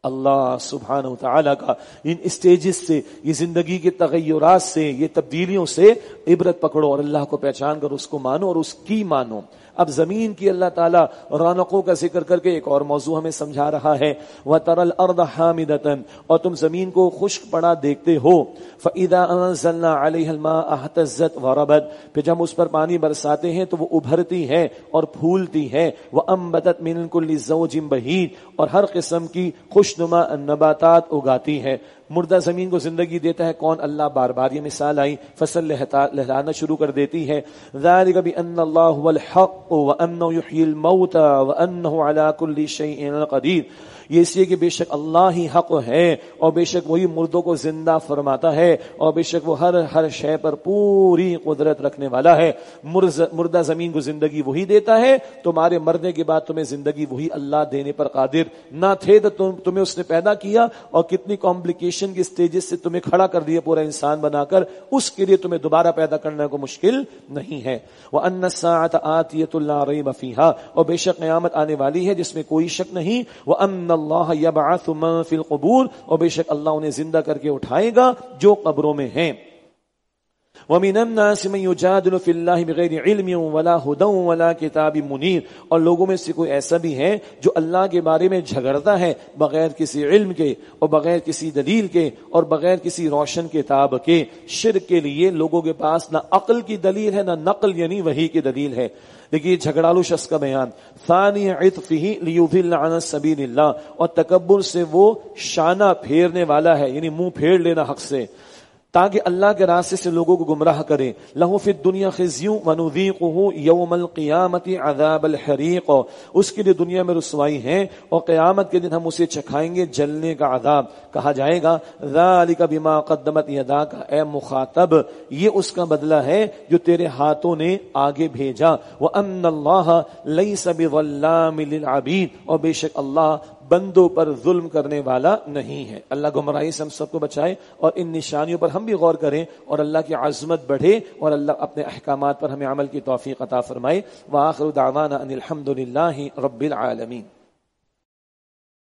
اللہ سبحانہ وتعالی کا ان اسٹیجز سے، یہ زندگی کے تغیرات سے، یہ تبدیلیوں سے عبرت پکڑو اور اللہ کو پہچان کر اس کو مانو اور اس کی مانو۔ اب زمین کی اللہ تعالیٰ رونقوں کا ذکر کر کے ایک اور موضوع ہمیں سمجھا رہا ہے، وَتَرَى الْأَرْضَ حَامِدَةً، اور تم زمین کو خشک پڑا دیکھتے ہو، فَإِذَا أَنزَلْنَا عَلَيْهَا الْمَاءَ اهْتَزَّتْ وَرَبَتْ، پھر جب اس پر پانی برساتے ہیں تو وہ ابھرتی ہے اور پھولتی ہے، وَأَنبَتَتْ مِن كُلِّ زَوْجٍ بَهِيجٍ، اور ہر قسم کی خوشنما نباتات اگاتی ہے۔ مردہ زمین کو زندگی دیتا ہے کون؟ اللہ۔ بار بار یہ مثال آئی، فصل لہرانا شروع کر دیتی ہے۔ ذالک بان اللہ هو الحق وانه یحیی الموتى وانه على كل شیء قدیر، یہ اس لیے کہ بے شک اللہ ہی حق ہے اور بے شک وہی مردوں کو زندہ فرماتا ہے اور بے شک وہ ہر ہر شے پر پوری قدرت رکھنے والا ہے۔ مردہ زمین کو زندگی وہی دیتا ہے، تمہارے مرنے کے بعد تمہیں زندگی وہی اللہ دینے پر قادر نہ تھے تو تمہیں اس نے پیدا کیا اور کتنی کمپلیکیشن کے سٹیجز سے تمہیں کھڑا کر دیا پورا انسان بنا کر، اس کے لیے تمہیں دوبارہ پیدا کرنے کو مشکل نہیں ہے۔ وَأَنَّ السَّاعَةَ آتِيَةٌ لَا رَيْبَ فِيهَا، اور بے شک قیامت آنے والی ہے جس میں کوئی شک نہیں۔ وَأَنَّ اللہ یبعث من فی القبور، اور بے شک اللہ انہیں زندہ کر کے اٹھائے گا جو قبروں میں ہیں۔ وَمِنَ النَّاسِ مَن يُجَادِلُ فِي اللَّهِ بِغَيْرِ عِلْمٍ وَلَا هُدًى وَلَا كِتَابٍ مُنِيرٍ، اور لوگوں میں سے کوئی ایسا بھی ہے جو اللہ کے بارے میں جھگڑتا ہے بغیر کسی علم کے اور بغیر کسی دلیل کے اور بغیر کسی روشن کتاب کے۔ شرک کے لیے لوگوں کے پاس نہ عقل کی دلیل ہے نہ نقل یعنی وحی کی دلیل ہے۔ دیکھیے جھگڑالو شخص کا بیان، ثانی عطفہ لیضل عن سبیل اللہ، اور تکبر سے وہ شانہ پھیرنے والا ہے، یعنی منہ پھیر لینا حق سے تاکہ اللہ کے راستے سے لوگوں کو گمراہ کرے۔ لہ فی الدنیا خزی ونذیقہ یوم القیامۃ عذاب الحریق، اس کے لیے دنیا میں رسوائی ہے اور قیامت کے دن ہم اسے چکھائیں گے جلنے کا عذاب۔ کہا جائے گا ذالک بما قدمت یداک، اے مخاطب یہ اس کا بدلہ ہے جو تیرے ہاتھوں نے آگے بھیجا۔ وان اللہ لیس بظلام للعبید، اور بے شک اللہ بندوں پر ظلم کرنے والا نہیں ہے۔ اللہ گمراہی سے ہم سب کو بچائے اور ان نشانیوں پر ہم بھی غور کریں اور اللہ کی عظمت بڑھے اور اللہ اپنے احکامات پر ہمیں عمل کی توفیق عطا فرمائے۔ وآخر دعوانا ان الحمد للہ رب العالمین۔